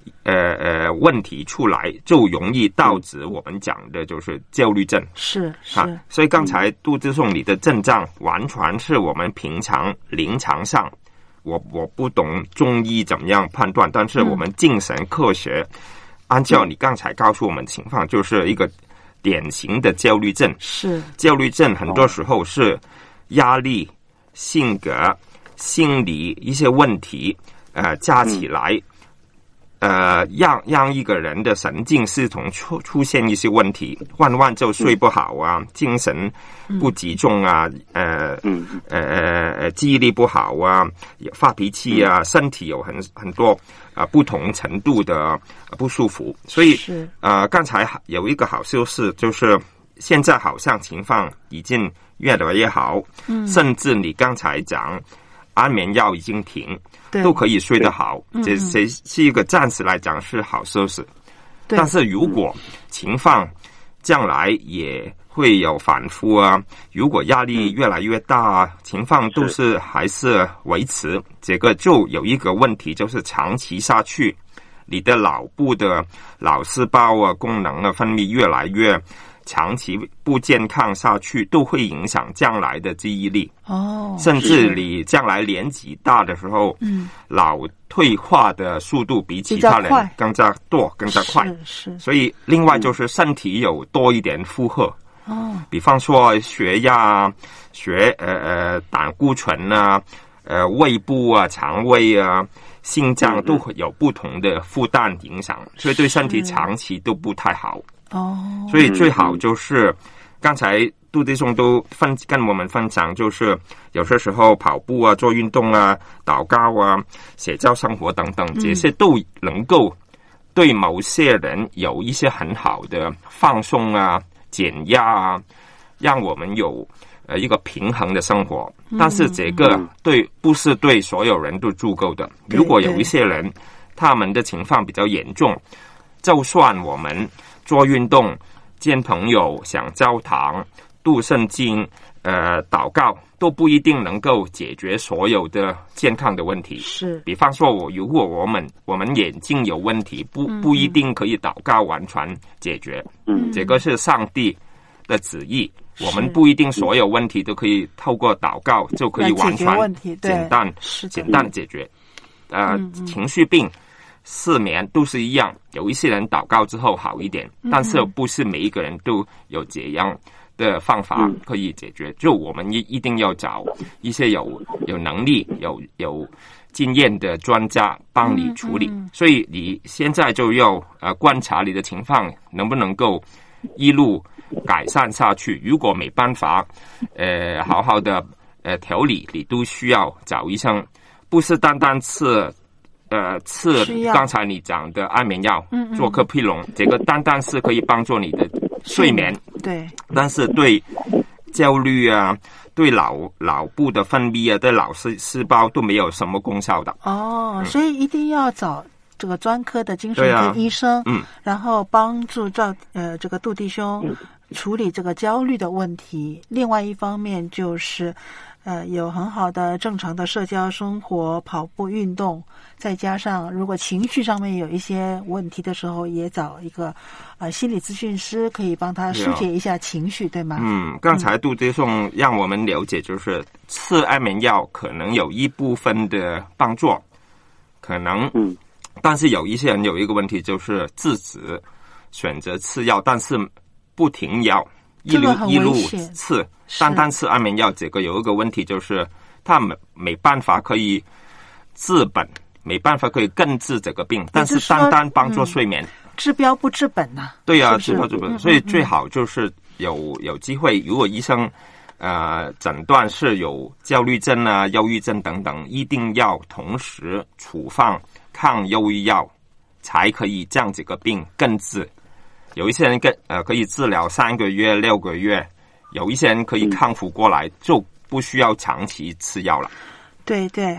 [SPEAKER 3] 呃呃问题出来，就容易导致我们讲的就是焦虑症。
[SPEAKER 2] 是是、
[SPEAKER 3] 啊，所以刚才杜之颂你的症状完全是我们平常临床上，我我不懂中医怎么样判断，但是我们精神科学、嗯、按照你刚才告诉我们的情况，就是一个典型的焦虑症。
[SPEAKER 2] 是
[SPEAKER 3] 焦虑症很多时候是压力、性格、心理一些问题呃加起来。嗯呃，让让一个人的神经系统出出现一些问题，晚晚就睡不好啊，嗯、精神不集中啊，呃，嗯、呃呃记忆力不好啊，发脾气啊，嗯、身体有很很多啊、呃、不同程度的不舒服。所以，呃，刚才有一个好消息，就是现在好像情况已经越来越好，嗯，甚至你刚才讲安眠药已经停。都可以睡得好，这这是一个暂时来讲是好消息。但是如果情况将来也会有反复啊，如果压力越来越大啊，情况都是还是维持，这个就有一个问题，就是长期下去，你的脑部的脑细胞啊功能啊分泌越来越长期不健康下去，都会影响将来的记忆力。哦，甚至你将来年纪大的时候，嗯，脑退化的速度比其他人更加多、更加快。
[SPEAKER 2] 是是。
[SPEAKER 3] 所以，另外就是身体有多一点负荷。哦。比方说血压、血呃呃胆固醇啊、呃胃部啊、肠胃啊、心脏都会有不同的负担影响，所以对身体长期都不太好。哦，所以最好就是刚才杜弟兄都分跟我们分享，就是有些时候跑步啊、做运动啊、祷告啊、写照生活等等，这些都能够对某些人有一些很好的放松啊、减压啊，让我们有呃一个平衡的生活。但是这个对不是对所有人都足够的。如果有一些人他们的情况比较严重，就算我们做运动、见朋友、想教堂、读圣经、呃祷告，都不一定能够解决所有的健康的问题。是，比方说我如果我们我们眼睛有问题，不不一定可以祷告完全解决。嗯，这个是上帝的旨意，我们不一定所有问题都可以透过祷告就可以完全简单简单解决。呃，嗯嗯情绪病。失眠都是一样，有一些人祷告之后好一点，但是不是每一个人都有这样的方法可以解决。就我们一一定要找一些有有能力、有有经验的专家帮你处理。所以你现在就要呃观察你的情况能不能够一路改善下去。如果没办法，呃，好好的呃调理，你都需要找医生，不是单单吃。呃，吃刚才你讲的安眠药，嗯嗯做克匹龙，这个单单是可以帮助你的睡眠，
[SPEAKER 2] 对，
[SPEAKER 3] 但是对焦虑啊，对脑脑部的分泌啊，对脑细细胞都没有什么功效的。
[SPEAKER 2] 哦，嗯、所以一定要找这个专科的精神科医生，嗯，然后帮助赵呃这个杜弟兄处理这个焦虑的问题。另外一方面就是。呃，有很好的正常的社交生活，跑步运动，再加上如果情绪上面有一些问题的时候，也找一个呃心理咨询师可以帮他疏解一下情绪，对吗？
[SPEAKER 3] 嗯，刚才杜弟兄让我们了解，就是吃安眠药可能有一部分的帮助，可能，嗯，但是有一些人有一个问题，就是自己选择吃药，但是不停药。一路一路吃，单单吃安眠药，这个有一个问题就是，他没没办法可以治本，没办法可以根治这个病，但是单单帮助睡眠，嗯、
[SPEAKER 2] 治标不治本呐、啊。
[SPEAKER 3] 对呀、啊，治标治本，所以最好就是有有机会，如果医生呃诊断是有焦虑症啊、忧郁症等等，一定要同时处方抗忧郁药，才可以将这个病根治。有一些人跟呃可以治疗三个月、六个月，有一些人可以康复过来，就不需要长期吃药了。
[SPEAKER 2] 对对，好，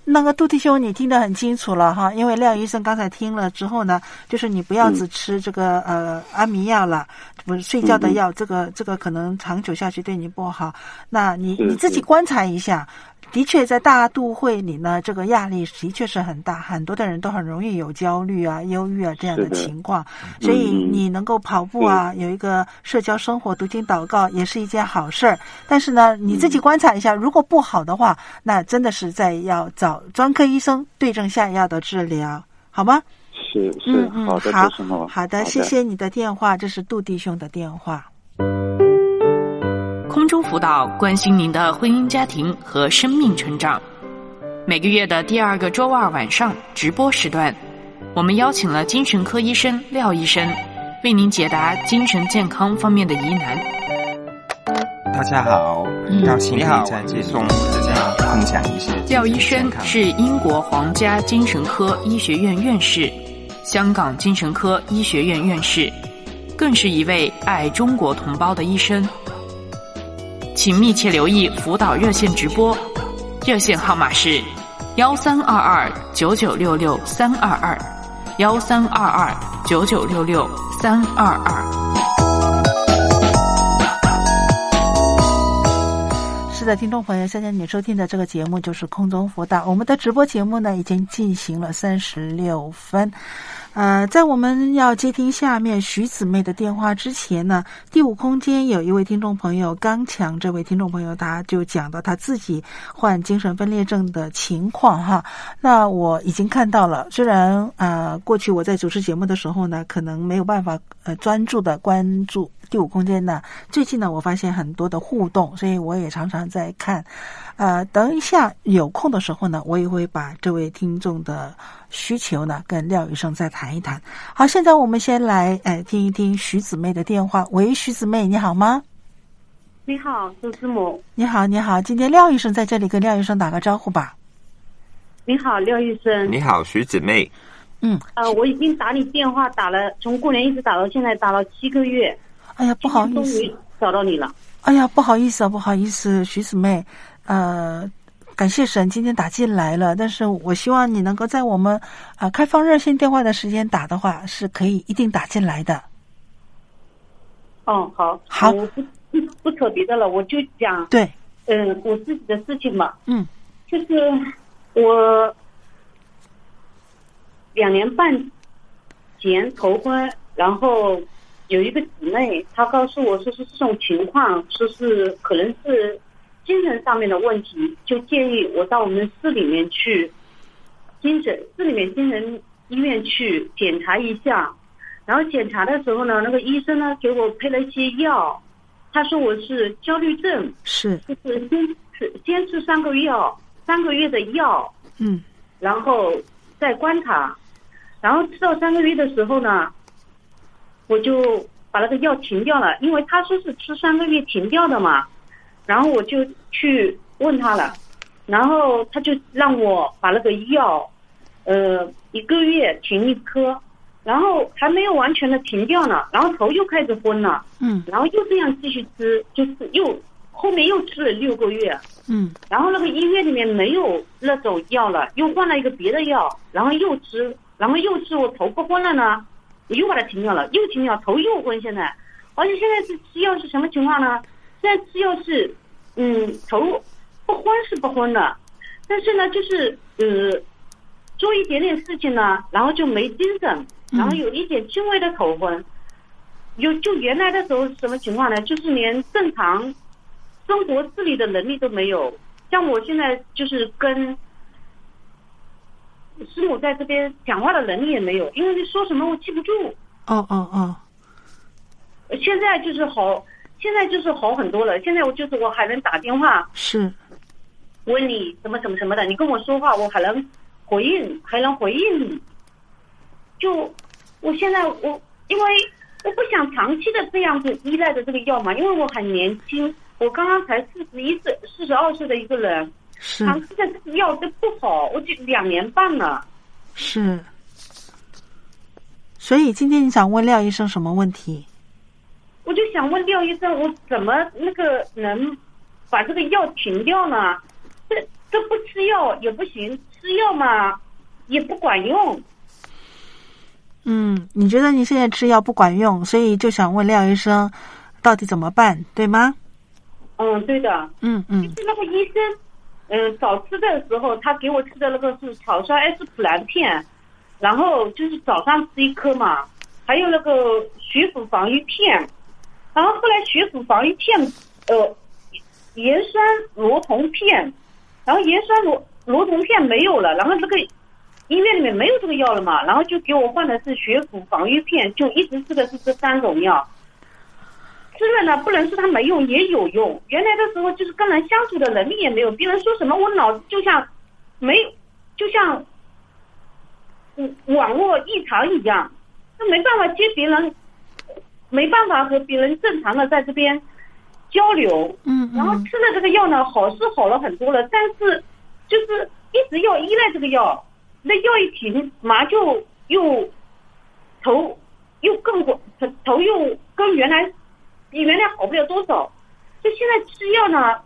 [SPEAKER 2] 那个杜弟兄，你听得很清楚了哈，因为廖医生刚才听了之后呢，就是你不要只吃这个、嗯、呃安眠药了，不是睡觉的药，嗯、这个这个可能长久下去对你不好。那你你自己观察一下。的确，在大都会里呢，这个压力的确是很大，很多的人都很容易有焦虑啊、忧郁啊这样的情况。所以你能够跑步啊，嗯、有一个社交生活、读经祷告，也是一件好事儿。但是呢，你自己观察一下，如果不好的话，那真的是在要找专科医生对症下药的治疗，好吗？
[SPEAKER 7] 是是，
[SPEAKER 2] 嗯、
[SPEAKER 7] 好的，
[SPEAKER 2] 好
[SPEAKER 7] 好的，
[SPEAKER 2] 好的，谢谢你的电话，这是杜弟兄的电话。
[SPEAKER 8] 空中辅导关心您的婚姻家庭和生命成长。每个月的第二个周二晚上直播时段，我们邀请了精神科医生廖医生，为您解答精神健康方面的疑难。
[SPEAKER 9] 大家好，高兴你在这里跟大家分享一些。
[SPEAKER 8] 廖医生是英国皇家精神科医学院院士，香港精神科医学院院士，更是一位爱中国同胞的医生。请密切留意辅导热线直播，热线号码是幺三二二九九六六三二二，幺三二二九九六六三二二。
[SPEAKER 2] 是的，听众朋友，现在你收听的这个节目就是空中辅导，我们的直播节目呢已经进行了三十六分。呃，在我们要接听下面徐姊妹的电话之前呢，第五空间有一位听众朋友刚强，这位听众朋友他就讲到他自己患精神分裂症的情况哈。那我已经看到了，虽然呃过去我在主持节目的时候呢，可能没有办法呃专注的关注第五空间呢，最近呢我发现很多的互动，所以我也常常在看。呃，等一下有空的时候呢，我也会把这位听众的需求呢跟廖医生再谈一谈。好，现在我们先来哎听一听徐姊妹的电话。喂，徐姊妹，你好吗？
[SPEAKER 10] 你好，周师母。
[SPEAKER 2] 你好，你好，今天廖医生在这里跟廖医生打个招呼吧。
[SPEAKER 10] 你好，廖医生。
[SPEAKER 3] 你好，徐姊妹。
[SPEAKER 2] 嗯，
[SPEAKER 10] 呃，我已经打你电话打了，从过年一直打到现在，打了七个月。
[SPEAKER 2] 哎呀，不好意思，
[SPEAKER 10] 终于找到你了。
[SPEAKER 2] 哎呀，不好意思啊，不好意思，徐姊妹。呃，感谢神今天打进来了，但是我希望你能够在我们啊、呃、开放热线电话的时间打的话，是可以一定打进来的。
[SPEAKER 10] 哦，好，
[SPEAKER 2] 好，
[SPEAKER 10] 我不不不扯别的了，我就讲
[SPEAKER 2] 对，
[SPEAKER 10] 嗯、呃，我自己的事情吧。
[SPEAKER 2] 嗯，
[SPEAKER 10] 就是我两年半前头婚，然后有一个姊妹，她告诉我说是这种情况，说是可能是精神上面的问题，就建议我到我们市里面去精神市里面精神医院去检查一下。然后检查的时候呢，那个医生呢给我配了一些药，他说我是焦虑症，
[SPEAKER 2] 是
[SPEAKER 10] 就是先吃先吃三个月药，三个月的药，
[SPEAKER 2] 嗯，
[SPEAKER 10] 然后再观察，然后吃到三个月的时候呢，我就把那个药停掉了，因为他说是吃三个月停掉的嘛。然后我就去问他了，然后他就让我把那个药，呃，一个月停一颗，然后还没有完全的停掉呢，然后头又开始昏了，
[SPEAKER 2] 嗯，
[SPEAKER 10] 然后又这样继续吃，就是又后面又吃了六个月，
[SPEAKER 2] 嗯，
[SPEAKER 10] 然后那个医院里面没有那种药了，又换了一个别的药，然后又吃，然后又吃，我头不昏了呢，我又把它停掉了，又停掉，头又昏，现在，而且现在是吃药是什么情况呢？现在吃药是，嗯，头不昏是不昏的，但是呢，就是呃，做一点点事情呢，然后就没精神，然后有一点轻微的头昏。有就原来的时候是什么情况呢？就是连正常生活自理的能力都没有，像我现在就是跟师母在这边讲话的能力也没有，因为你说什么我记不住。
[SPEAKER 2] 哦哦哦，
[SPEAKER 10] 现在就是好。现在就是好很多了，现在我就是我还能打电话，
[SPEAKER 2] 是
[SPEAKER 10] 问你什么什么什么的，你跟我说话，我还能回应，还能回应你。就我现在我因为我不想长期的这样子依赖着这个药嘛，因为我很年轻，我刚刚才四十一岁、四十二岁的一个人，
[SPEAKER 2] 是
[SPEAKER 10] 长期的这个药都不好，我就两年半了。
[SPEAKER 2] 是，所以今天你想问廖医生什么问题？
[SPEAKER 10] 我就想问廖医生，我怎么那个能把这个药停掉呢？这这不吃药也不行，吃吃药嘛也不管用。
[SPEAKER 2] 嗯，你觉得你现在吃药不管用，所以就想问廖医生到底怎么办，对吗？
[SPEAKER 10] 嗯，对的。
[SPEAKER 2] 嗯嗯，
[SPEAKER 10] 就是那个医生嗯早吃的时候他给我吃的那个是草酸 S 普兰片，然后就是早上吃一颗嘛，还有那个血府防御片，然后后来血府防御片呃盐酸罗酮片，然后盐酸罗罗酮片没有了，然后这个医院里面没有这个药了嘛，然后就给我换的是血府防御片，就一直吃的是这三种药。吃了呢，不能说它没用，也有用。原来的时候就是跟人相处的能力也没有，别人说什么我脑子就像没就像网络异常一样，就没办法接别人，没办法和别人正常的在这边交流。
[SPEAKER 2] 嗯，
[SPEAKER 10] 然后吃了这个药呢，好是好了很多了，但是就是一直要依赖这个药，那药一停，马就又头又更头头又跟原来比原来好不了多少。就现在吃药呢，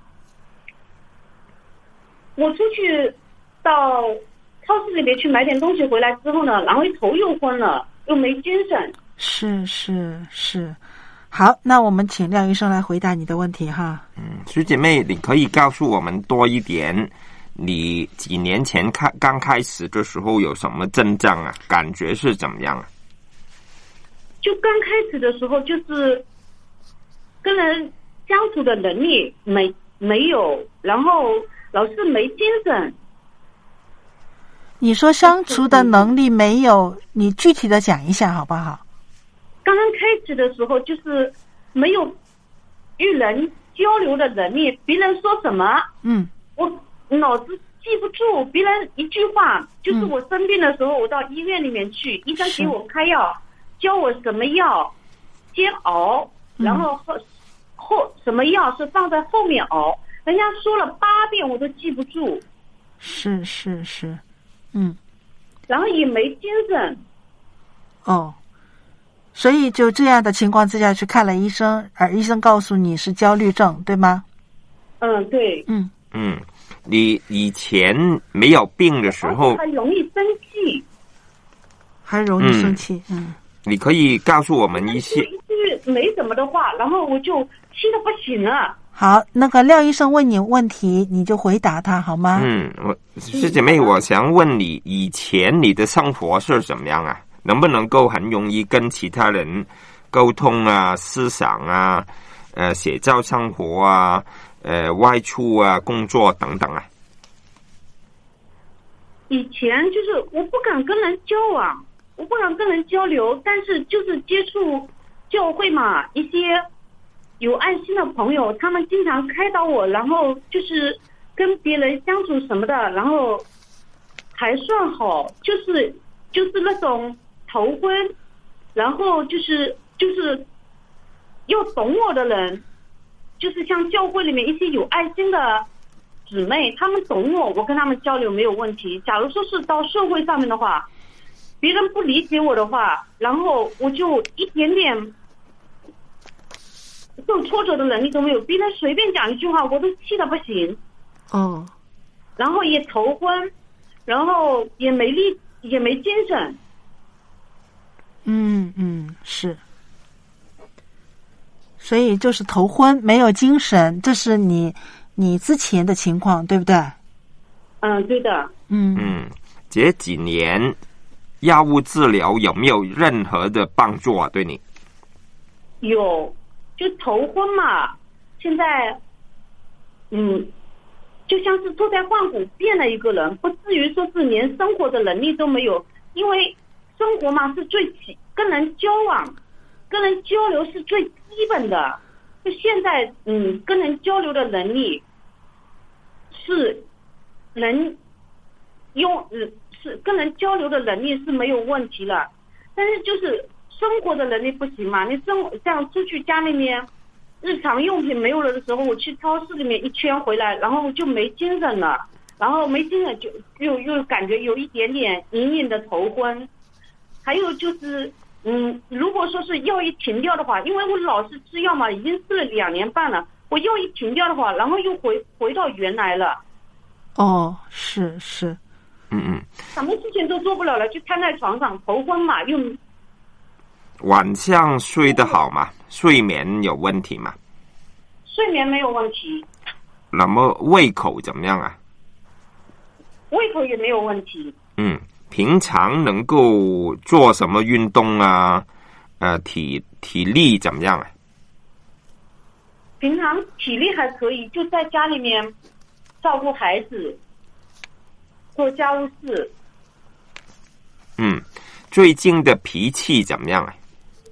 [SPEAKER 10] 我出去到超市里面去买点东西回来之后呢，然后头又昏了，又没精神。
[SPEAKER 2] 是是是，好，那我们请廖医生来回答你的问题哈。
[SPEAKER 3] 嗯，徐姐妹，你可以告诉我们多一点，你几年前开刚开始的时候有什么症状啊？感觉是怎么样啊？
[SPEAKER 10] 就刚开始的时候，就是跟人相处的能力没没有，然后老是没精神。
[SPEAKER 2] 你说相处的能力没有，你具体的讲一下好不好？
[SPEAKER 10] 刚刚开始的时候就是没有与人交流的能力，别人说什么，
[SPEAKER 2] 嗯，
[SPEAKER 10] 我脑子记不住，别人一句话，就是我生病的时候，我到医院里面去，医生给我开药，教我什么药先熬，然后后后什么药是放在后面熬，人家说了八遍我都记不住。
[SPEAKER 2] 是是是，嗯，
[SPEAKER 10] 然后也没精神。
[SPEAKER 2] 哦，所以就这样的情况之下去看了医生，而医生告诉你是焦虑症，对吗？
[SPEAKER 10] 嗯，对。
[SPEAKER 2] 嗯
[SPEAKER 3] 嗯，你以前没有病的时候，
[SPEAKER 10] 还容易生气，
[SPEAKER 2] 还容易生气。嗯，嗯
[SPEAKER 3] 你可以告诉我们一些。
[SPEAKER 10] 一句没什么的话，然后我就气得不行了。
[SPEAKER 2] 好，那个廖医生问你问题，你就回答他好吗？
[SPEAKER 3] 嗯，我师姐妹，我想问你，以前你的生活是怎么样啊？能不能够很容易跟其他人沟通啊、思想啊、呃、写照生活啊、呃、外出啊、工作等等啊？
[SPEAKER 10] 以前就是我不敢跟人交往，我不敢跟人交流，但是就是接触教会嘛，一些有爱心的朋友，他们经常开导我，然后就是跟别人相处什么的，然后还算好，就是就是那种头昏，然后就是就是又懂我的人，就是像教会里面一些有爱心的姊妹，他们懂我，我跟他们交流没有问题。假如说是到社会上面的话，别人不理解我的话，然后我就一点点受挫折的能力都没有，别人随便讲一句话我都气得不行。
[SPEAKER 2] 哦，
[SPEAKER 10] 然后也头昏，然后也没力，也没精神。
[SPEAKER 2] 嗯嗯，是。所以就是头昏，没有精神，这是你你之前的情况，对不对？
[SPEAKER 10] 嗯，对的。
[SPEAKER 2] 嗯
[SPEAKER 3] 嗯，这几年药物治疗有没有任何的帮助啊？对你？
[SPEAKER 10] 有，就头昏嘛，现在嗯，就像是脱胎换骨，变了一个人，不至于说是连生活的能力都没有，因为生活嘛是最起，跟人交往、跟人交流是最基本的。就现在，嗯，跟人交流的能力是能用，嗯，是跟人交流的能力是没有问题了，但是就是生活的能力不行嘛。你生活像出去家里面日常用品没有了的时候，我去超市里面一圈回来，然后就没精神了，然后没精神就又又感觉有一点点隐隐的头昏。还有就是，嗯，如果说是药一停掉的话，因为我老是吃药嘛，已经吃了两年半了，我药一停掉的话，然后又回回到原来了。
[SPEAKER 2] 哦，是是，
[SPEAKER 3] 嗯嗯，
[SPEAKER 10] 什么事情都做不了了，就瘫在床上头昏嘛，又
[SPEAKER 3] 晚上睡得好吗？睡眠有问题吗？
[SPEAKER 10] 睡眠没有问题。
[SPEAKER 3] 那么胃口怎么样啊？
[SPEAKER 10] 胃口也没有问题。
[SPEAKER 3] 嗯，平常能够做什么运动啊？呃，体体力怎么样啊？
[SPEAKER 10] 平常体力还可以，就在家里面照顾孩子，做家务事。
[SPEAKER 3] 嗯，最近的脾气怎么样啊？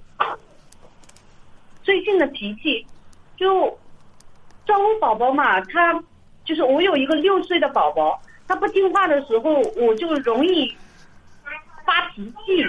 [SPEAKER 10] 最近的脾气，就照顾宝宝嘛，他就是我有一个六岁的宝宝，他不听话的时候，我就容易发脾气。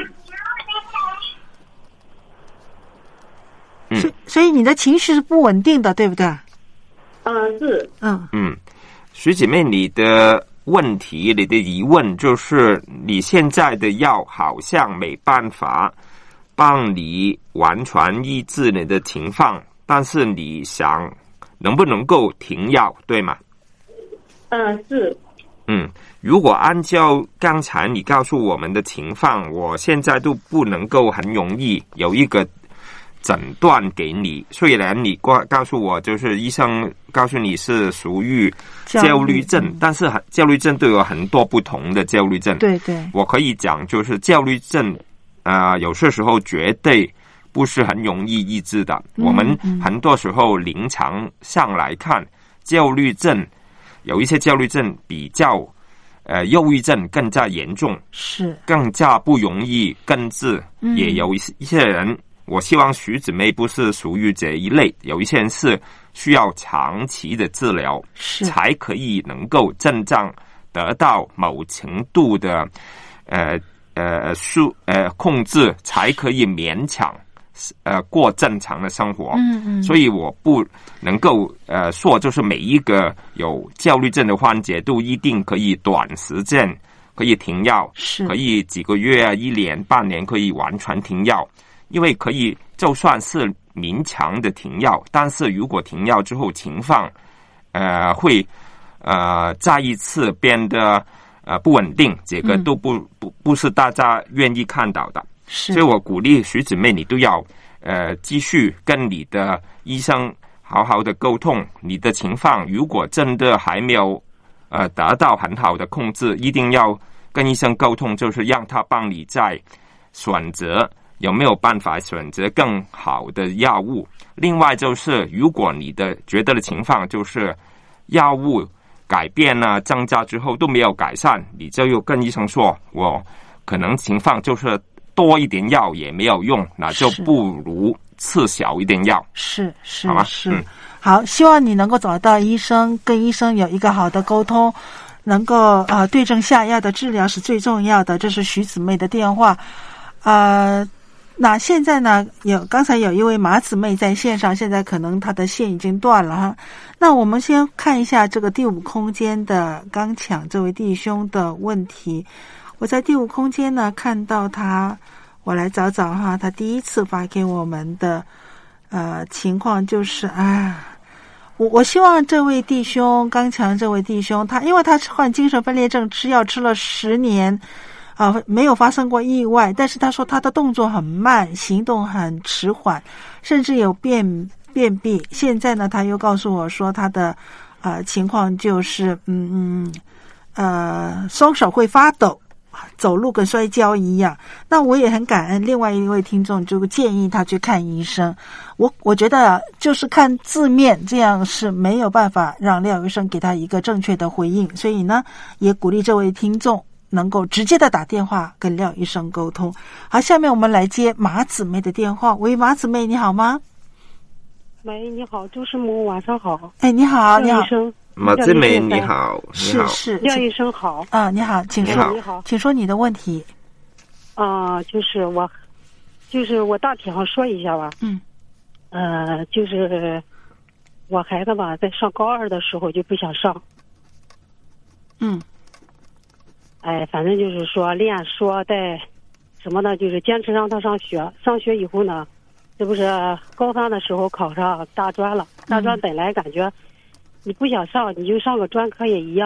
[SPEAKER 3] 嗯，
[SPEAKER 2] 所以所以你的情绪是不稳定的，对不对？
[SPEAKER 10] 嗯，是。
[SPEAKER 2] 嗯
[SPEAKER 3] 嗯，徐姐妹，你的问题，你的疑问就是你现在的药好像没办法帮你完全医治你的情况，但是你想能不能够停药，对吗？
[SPEAKER 10] 嗯，是。
[SPEAKER 3] 嗯，如果按照刚才你告诉我们的情况，我现在都不能够很容易有一个诊断给你。虽然你告诉我，就是医生告诉你是属于焦虑症，嗯、但是焦虑症都有很多不同的焦虑症。
[SPEAKER 2] 对对，
[SPEAKER 3] 我可以讲，就是焦虑症，啊、呃，有些时候绝对不是很容易医治的。嗯、我们很多时候临床上来看，焦虑症有一些焦虑症比较。呃，忧郁症更加严重，
[SPEAKER 2] 是
[SPEAKER 3] 更加不容易根治。
[SPEAKER 2] 嗯、
[SPEAKER 3] 也有一些人，我希望徐姊妹不是属于这一类。有一些人是需要长期的治疗，才可以能够症状得到某程度的呃呃数呃控制，才可以勉强呃过正常的生活。
[SPEAKER 2] 嗯嗯，
[SPEAKER 3] 所以我不能够呃说，就是每一个有焦虑症的患者都一定可以短时间可以停药，
[SPEAKER 2] 是
[SPEAKER 3] 可以几个月啊、一年、半年可以完全停药，因为可以就算是勉强的停药，但是如果停药之后情况呃会呃再一次变得呃不稳定，这个都不、嗯、不不是大家愿意看到的。
[SPEAKER 2] 是，
[SPEAKER 3] 所以我鼓励徐姊妹，你都要呃继续跟你的医生好好的沟通。你的情况如果真的还没有呃得到很好的控制，一定要跟医生沟通，就是让他帮你再选择有没有办法选择更好的药物。另外就是如果你的觉得的情况就是药物改变了增加之后都没有改善，你就要跟医生说，我可能情况就是多一点药也没有用，那就不如吃小一点药。
[SPEAKER 2] 是是
[SPEAKER 3] 好吗？
[SPEAKER 2] 是、
[SPEAKER 3] 嗯，
[SPEAKER 2] 好，希望你能够找到医生，跟医生有一个好的沟通，能够呃对症下药的治疗是最重要的。这是徐姊妹的电话，呃，那现在呢有刚才有一位马姊妹在线上，现在可能她的线已经断了哈。那我们先看一下这个第五空间的刚强这位弟兄的问题。我在第五空间呢看到他，我来找找哈，他第一次发给我们的呃情况就是啊，我我希望这位弟兄刚强这位弟兄，他因为他患精神分裂症，吃药吃了十年啊、呃，没有发生过意外，但是他说他的动作很慢，行动很迟缓，甚至有便便秘。现在呢，他又告诉我说他的呃情况就是嗯嗯呃双手会发抖。走路跟摔跤一样，那我也很感恩。另外一位听众就建议他去看医生，我我觉得就是看字面，这样是没有办法让廖医生给他一个正确的回应，所以呢，也鼓励这位听众能够直接的打电话跟廖医生沟通。好，下面我们来接马姊妹的电话。喂，马姊妹，你好吗？
[SPEAKER 11] 喂，你好，周师母，晚上好。
[SPEAKER 2] 哎，你好，你好。
[SPEAKER 3] 马姊妹你好，
[SPEAKER 2] 是是，
[SPEAKER 11] 廖医生好
[SPEAKER 2] 啊，你好，请说，
[SPEAKER 11] 你好，
[SPEAKER 2] 请说你的问题。
[SPEAKER 11] 啊、呃，就是我，就是我大体上说一下吧。
[SPEAKER 2] 嗯。
[SPEAKER 11] 呃，就是我孩子吧，在上高二的时候就不想上。
[SPEAKER 2] 嗯。
[SPEAKER 11] 哎，反正就是说练说带什么的，就是坚持让他上学。上学以后呢，这不是高三的时候考上大专了。大专本来感觉。你不想上，你就上个专科也一样。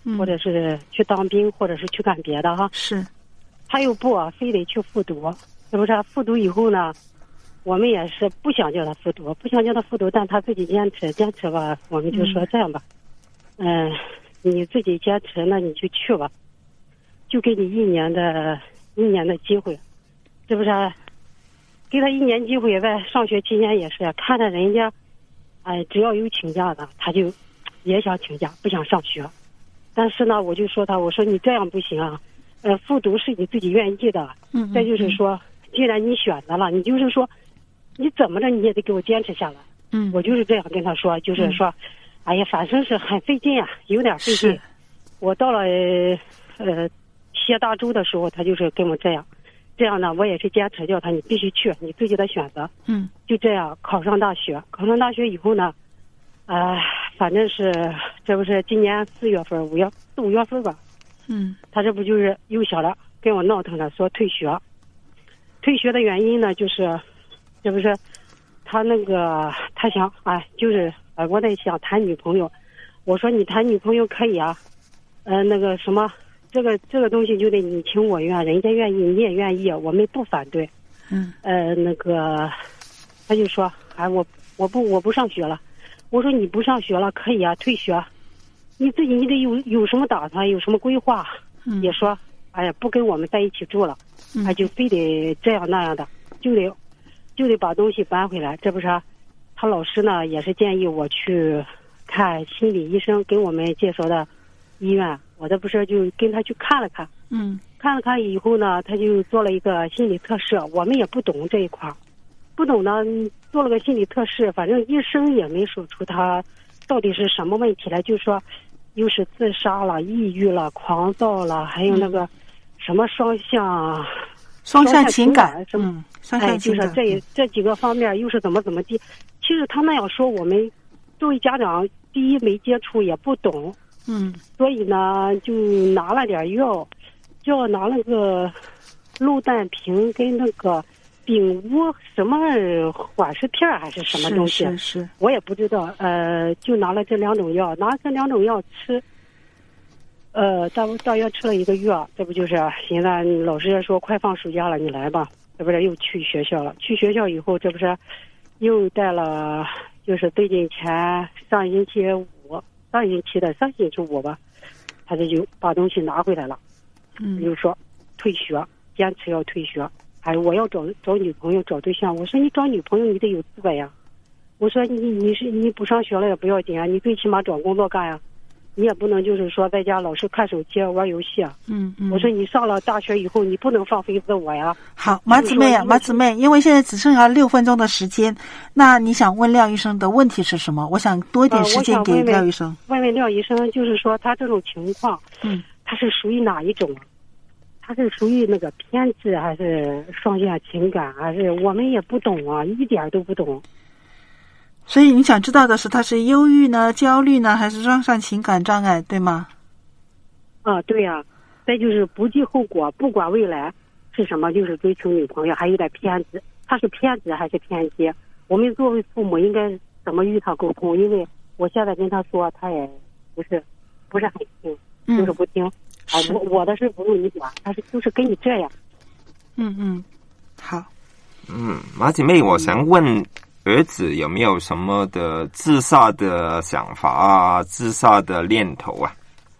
[SPEAKER 11] 嗯、或者是去当兵，或者是去干别的哈。
[SPEAKER 2] 是，
[SPEAKER 11] 他又不非得去复读，是不是？复读以后呢，我们也是不想叫他复读，不想叫他复读，但他自己坚持，坚持吧，我们就说这样吧，嗯、呃，你自己坚持，那你就去吧，就给你一年的一年的机会，是不是？给他一年机会，在上学期间也是看着人家，哎、呃，只要有请假的，他就也想请假，不想上学。但是呢，我就说他，我说你这样不行啊，呃，复读是你自己愿意的。
[SPEAKER 2] 嗯。
[SPEAKER 11] 再就是说，既然你选择了，你就是说，你怎么着你也得给我坚持下来。
[SPEAKER 2] 嗯。
[SPEAKER 11] 我就是这样跟他说，就是说，嗯、哎呀，反正是很费劲啊，有点费劲。我到了呃谢大洲的时候，他就是跟我这样。这样呢，我也是坚持叫他，你必须去，你自己的选择。
[SPEAKER 2] 嗯，
[SPEAKER 11] 就这样考上大学，考上大学以后呢，呃，反正是这不是今年四月份、五月四五月份吧。
[SPEAKER 2] 嗯，
[SPEAKER 11] 他这不就是又想着跟我闹腾着说退学，退学的原因呢，就是这不是他那个他想哎，就是哎，我在想谈女朋友，我说你谈女朋友可以啊，呃，那个什么。这个这个东西就得你情我愿，人家愿意你也愿意，我们不反对。
[SPEAKER 2] 嗯。
[SPEAKER 11] 呃，那个，他就说，哎，我我不我不上学了。我说你不上学了可以啊，退学。你自己你得有有什么打算，有什么规划？
[SPEAKER 2] 嗯。
[SPEAKER 11] 也说，哎呀，不跟我们在一起住了，他、嗯、就非得这样那样的，就得就得把东西搬回来。这不是，他老师呢也是建议我去看心理医生，给我们介绍的医院。我这不是就跟他去看了看，
[SPEAKER 2] 嗯，
[SPEAKER 11] 看了看以后呢，他就做了一个心理测试。我们也不懂这一块，不懂呢，做了个心理测试，反正医生也没说出他到底是什么问题来，就说又是自杀了、抑郁了、狂躁了，还有那个什么双向、
[SPEAKER 2] 双向情
[SPEAKER 11] 感
[SPEAKER 2] 什么，嗯，双向情感，
[SPEAKER 11] 哎，就是这这几个方面又是怎么怎么地。其实他那样说，我们作为家长，第一没接触，也不懂。
[SPEAKER 2] 嗯，
[SPEAKER 11] 所以呢，就拿了点药，就拿了个氯氮平跟那个丙戊什么缓释片还是什么东西，
[SPEAKER 2] 是是是，
[SPEAKER 11] 我也不知道。呃，就拿了这两种药，拿这两种药吃，呃，大大约吃了一个月，这不就是现在老师也说快放暑假了，你来吧，这不是又去学校了。去学校以后，这不是又带了，就是最近前上星期五。上星期的上星期五吧，他这就把东西拿回来了，
[SPEAKER 2] 嗯，
[SPEAKER 11] 就说退学，坚持要退学。哎，我要找找女朋友找对象。我说你找女朋友你得有资格呀。我说你你是你不上学了也不要紧啊，你最起码找工作干呀。你也不能就是说在家老是看手机玩游戏啊。
[SPEAKER 2] 嗯嗯。
[SPEAKER 11] 我说你上了大学以后你不能放飞自我呀。
[SPEAKER 2] 好，马姊妹啊，马姊妹，因为现在只剩下六分钟的时间，那你想问廖医生的问题是什么？我想多一点时间给廖医生。
[SPEAKER 11] 呃、问, 问问廖医生，就是说他这种情况，
[SPEAKER 2] 嗯，
[SPEAKER 11] 他是属于哪一种？他是属于那个偏执还是双向情感，还是我们也不懂啊，一点都不懂。
[SPEAKER 2] 所以你想知道的是他是忧郁呢、焦虑呢，还是双向情感障碍，对吗？
[SPEAKER 11] 啊，对呀、啊。再就是不计后果，不管未来是什么，就是追求女朋友，还有点偏执。他是偏执还是偏激？我们作为父母应该怎么与他沟通？因为我现在跟他说，他也不是不是很听，
[SPEAKER 2] 嗯、
[SPEAKER 11] 就是不听。啊，我我的事不用你管，他是就是跟你这样。
[SPEAKER 2] 嗯嗯，好。
[SPEAKER 3] 嗯，马姐妹，我想问。儿子有没有什么的自杀的想法啊？自杀的念头啊？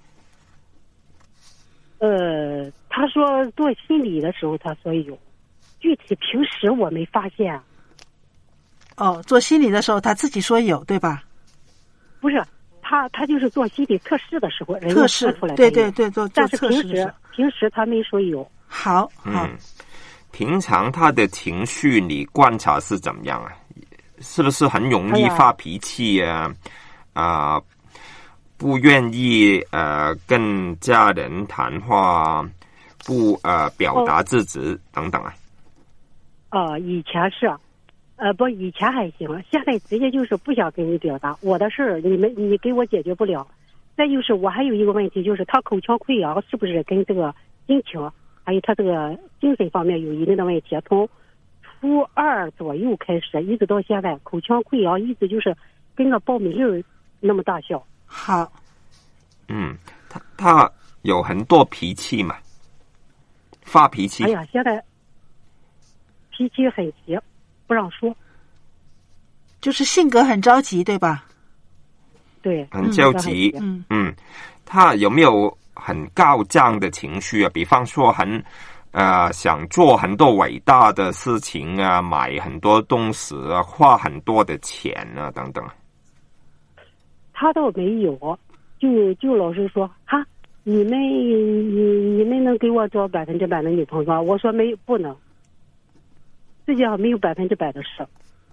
[SPEAKER 11] 呃，他说做心理的时候他说有，具体平时我没发现。
[SPEAKER 2] 哦，做心理的时候他自己说有，对吧？
[SPEAKER 11] 不是，他他就是做心理测试的时候，人
[SPEAKER 2] 测试
[SPEAKER 11] 出来，
[SPEAKER 2] 对对对，做
[SPEAKER 11] 做测试。但是平时平时他没说有。
[SPEAKER 2] 好，好。
[SPEAKER 3] 嗯，平常他的情绪你观察是怎么样啊？是不是很容易发脾气啊？啊、呃，不愿意呃跟家人谈话，不呃表达自己、哦、等等啊？
[SPEAKER 11] 呃，以前是，呃不，以前还行，现在直接就是不想跟你表达我的事儿，你们你给我解决不了。再就是我还有一个问题，就是他口腔溃疡是不是跟这个心情还有他这个精神方面有一定的问题？从初二左右开始，一直到现在，口腔溃疡一直就是跟个苞米粒儿那么大小。
[SPEAKER 2] 好，
[SPEAKER 3] 嗯，他他有很多脾气嘛，发脾气。
[SPEAKER 11] 哎呀，现在脾气很急，不让说，
[SPEAKER 2] 就是性格很着急，对吧？
[SPEAKER 11] 对，
[SPEAKER 3] 很着急。
[SPEAKER 2] 嗯
[SPEAKER 3] 嗯，他有没有很高涨的情绪啊？比方说很呃想做很多伟大的事情啊，买很多东西啊，花很多的钱啊，等等。
[SPEAKER 11] 他倒没有，就就老是说哈，你们你你们能给我找百分之百的女朋友吗？我说没不能，世界上没有百分之百的事。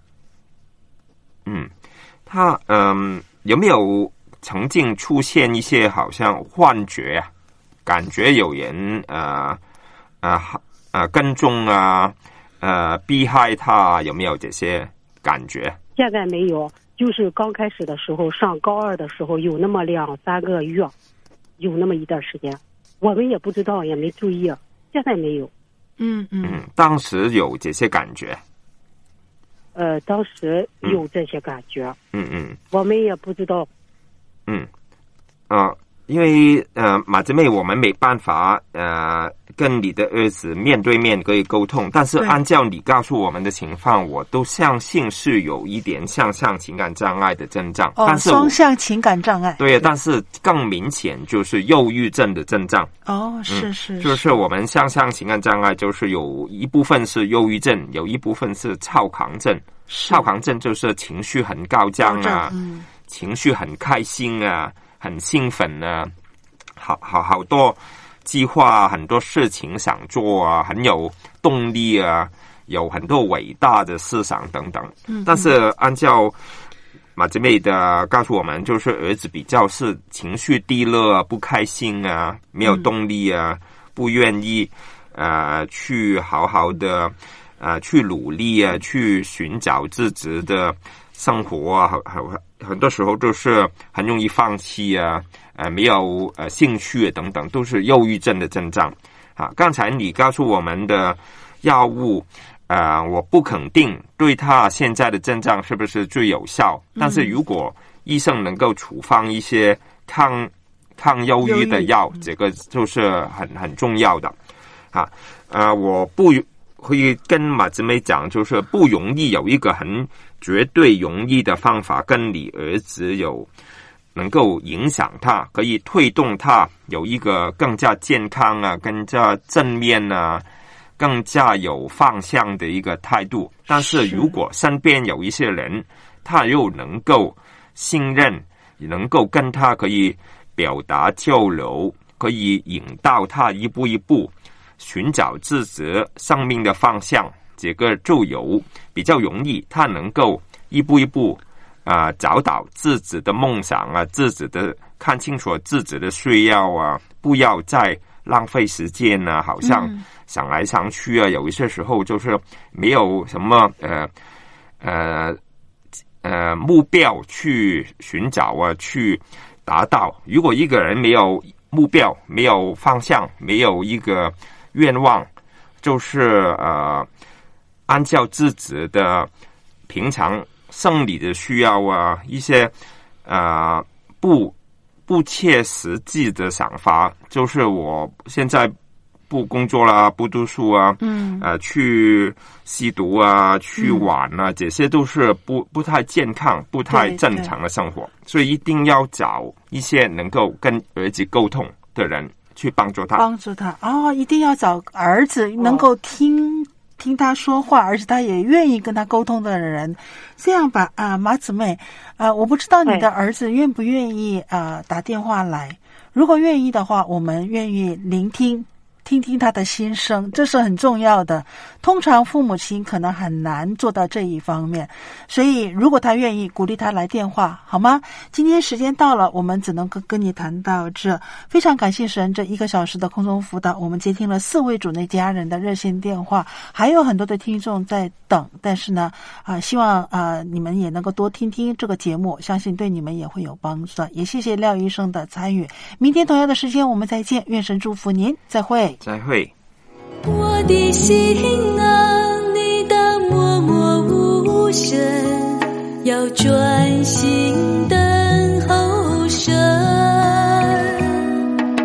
[SPEAKER 3] 嗯，他嗯有没有曾经出现一些好像幻觉啊，感觉有人呃呃呃跟踪啊，呃逼害他，有没有这些感觉？
[SPEAKER 11] 现在没有。就是刚开始的时候，上高二的时候，有那么两三个月，有那么一段时间，我们也不知道，也没注意，现在没有。
[SPEAKER 2] 嗯嗯
[SPEAKER 3] 嗯，当时有这些感觉。
[SPEAKER 11] 呃，当时有这些感觉。
[SPEAKER 3] 嗯嗯，
[SPEAKER 11] 我们也不知道。
[SPEAKER 3] 嗯，呃，因为呃，马姊妹，我们没办法呃跟你的儿子面对面可以沟通，但是按照你告诉我们的情况，我都相信是有一点向上情感障碍的症状。
[SPEAKER 2] 哦，
[SPEAKER 3] 但是
[SPEAKER 2] 双向情感障碍。
[SPEAKER 3] 对，但是更明显就是忧郁症的症状。
[SPEAKER 2] 哦，是是、
[SPEAKER 3] 嗯，就是我们向上情感障碍，就是有一部分是忧郁症，有一部分是躁狂症。躁狂症就是情绪很高涨啊，
[SPEAKER 2] 嗯、
[SPEAKER 3] 情绪很开心啊，很兴奋啊，好好好多计划，很多事情想做啊，很有动力啊，有很多伟大的思想等等。
[SPEAKER 2] 嗯、
[SPEAKER 3] 但是按照马姊妹的告诉我们，就是儿子比较是情绪低落啊，不开心啊，没有动力啊，嗯、不愿意呃去好好的。呃，去努力啊，去寻找自己的生活啊，很很多时候都是很容易放弃啊，呃，没有呃兴趣等等，都是忧郁症的症状啊。刚才你告诉我们的药物，呃，我不肯定对他现在的症状是不是最有效，嗯、但是如果医生能够处方一些抗抗忧郁的药，嗯、这个就是很很重要的啊。呃，我不。会跟马姊妹讲，就是不容易有一个很绝对容易的方法跟你儿子有能够影响他，可以推动他有一个更加健康啊、更加正面啊、更加有方向的一个态度。但是如果身边有一些人，他又能够信任，能够跟他可以表达交流，可以引导他一步一步寻找自己生命的方向，这个就有比较容易，他能够一步一步啊、呃、找到自己的梦想啊，自己的看清楚自己的需要啊，不要再浪费时间啊，好像想来想去啊，嗯、有一些时候就是没有什么呃呃呃目标去寻找啊，去达到。如果一个人没有目标，没有方向，没有一个愿望，就是呃，按照自己的平常生理的需要啊，一些呃不不切实际的想法，就是我现在不工作啦，不读书啊，嗯，呃，去吸毒啊，去玩啊，嗯、这些都是不不太健康、不太正常的生活，所以一定要找一些能够跟儿子沟通的人。去帮助他，
[SPEAKER 2] 帮助他哦！一定要找儿子能够听、哦、听他说话，而且他也愿意跟他沟通的人。这样吧，啊、呃，马姊妹，啊、呃，我不知道你的儿子愿不愿意啊、呃、打电话来。如果愿意的话，我们愿意聆听。听听他的心声，这是很重要的。通常父母亲可能很难做到这一方面，所以如果他愿意，鼓励他来电话，好吗？今天时间到了，我们只能跟跟你谈到这。非常感谢神这一个小时的空中辅导，我们接听了四位主内家人的热线电话，还有很多的听众在等。但是呢，啊、呃，希望啊、呃、你们也能够多听听这个节目，相信对你们也会有帮助的。也谢谢廖医生的参与。明天同样的时间我们再见，愿神祝福您，再会。
[SPEAKER 3] 再会。
[SPEAKER 12] 我的心啊，你当默默无声，要专心等候神。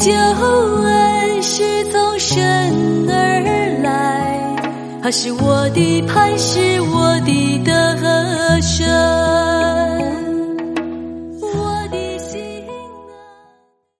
[SPEAKER 12] 救恩是从神而来，他是我的磐石，我的德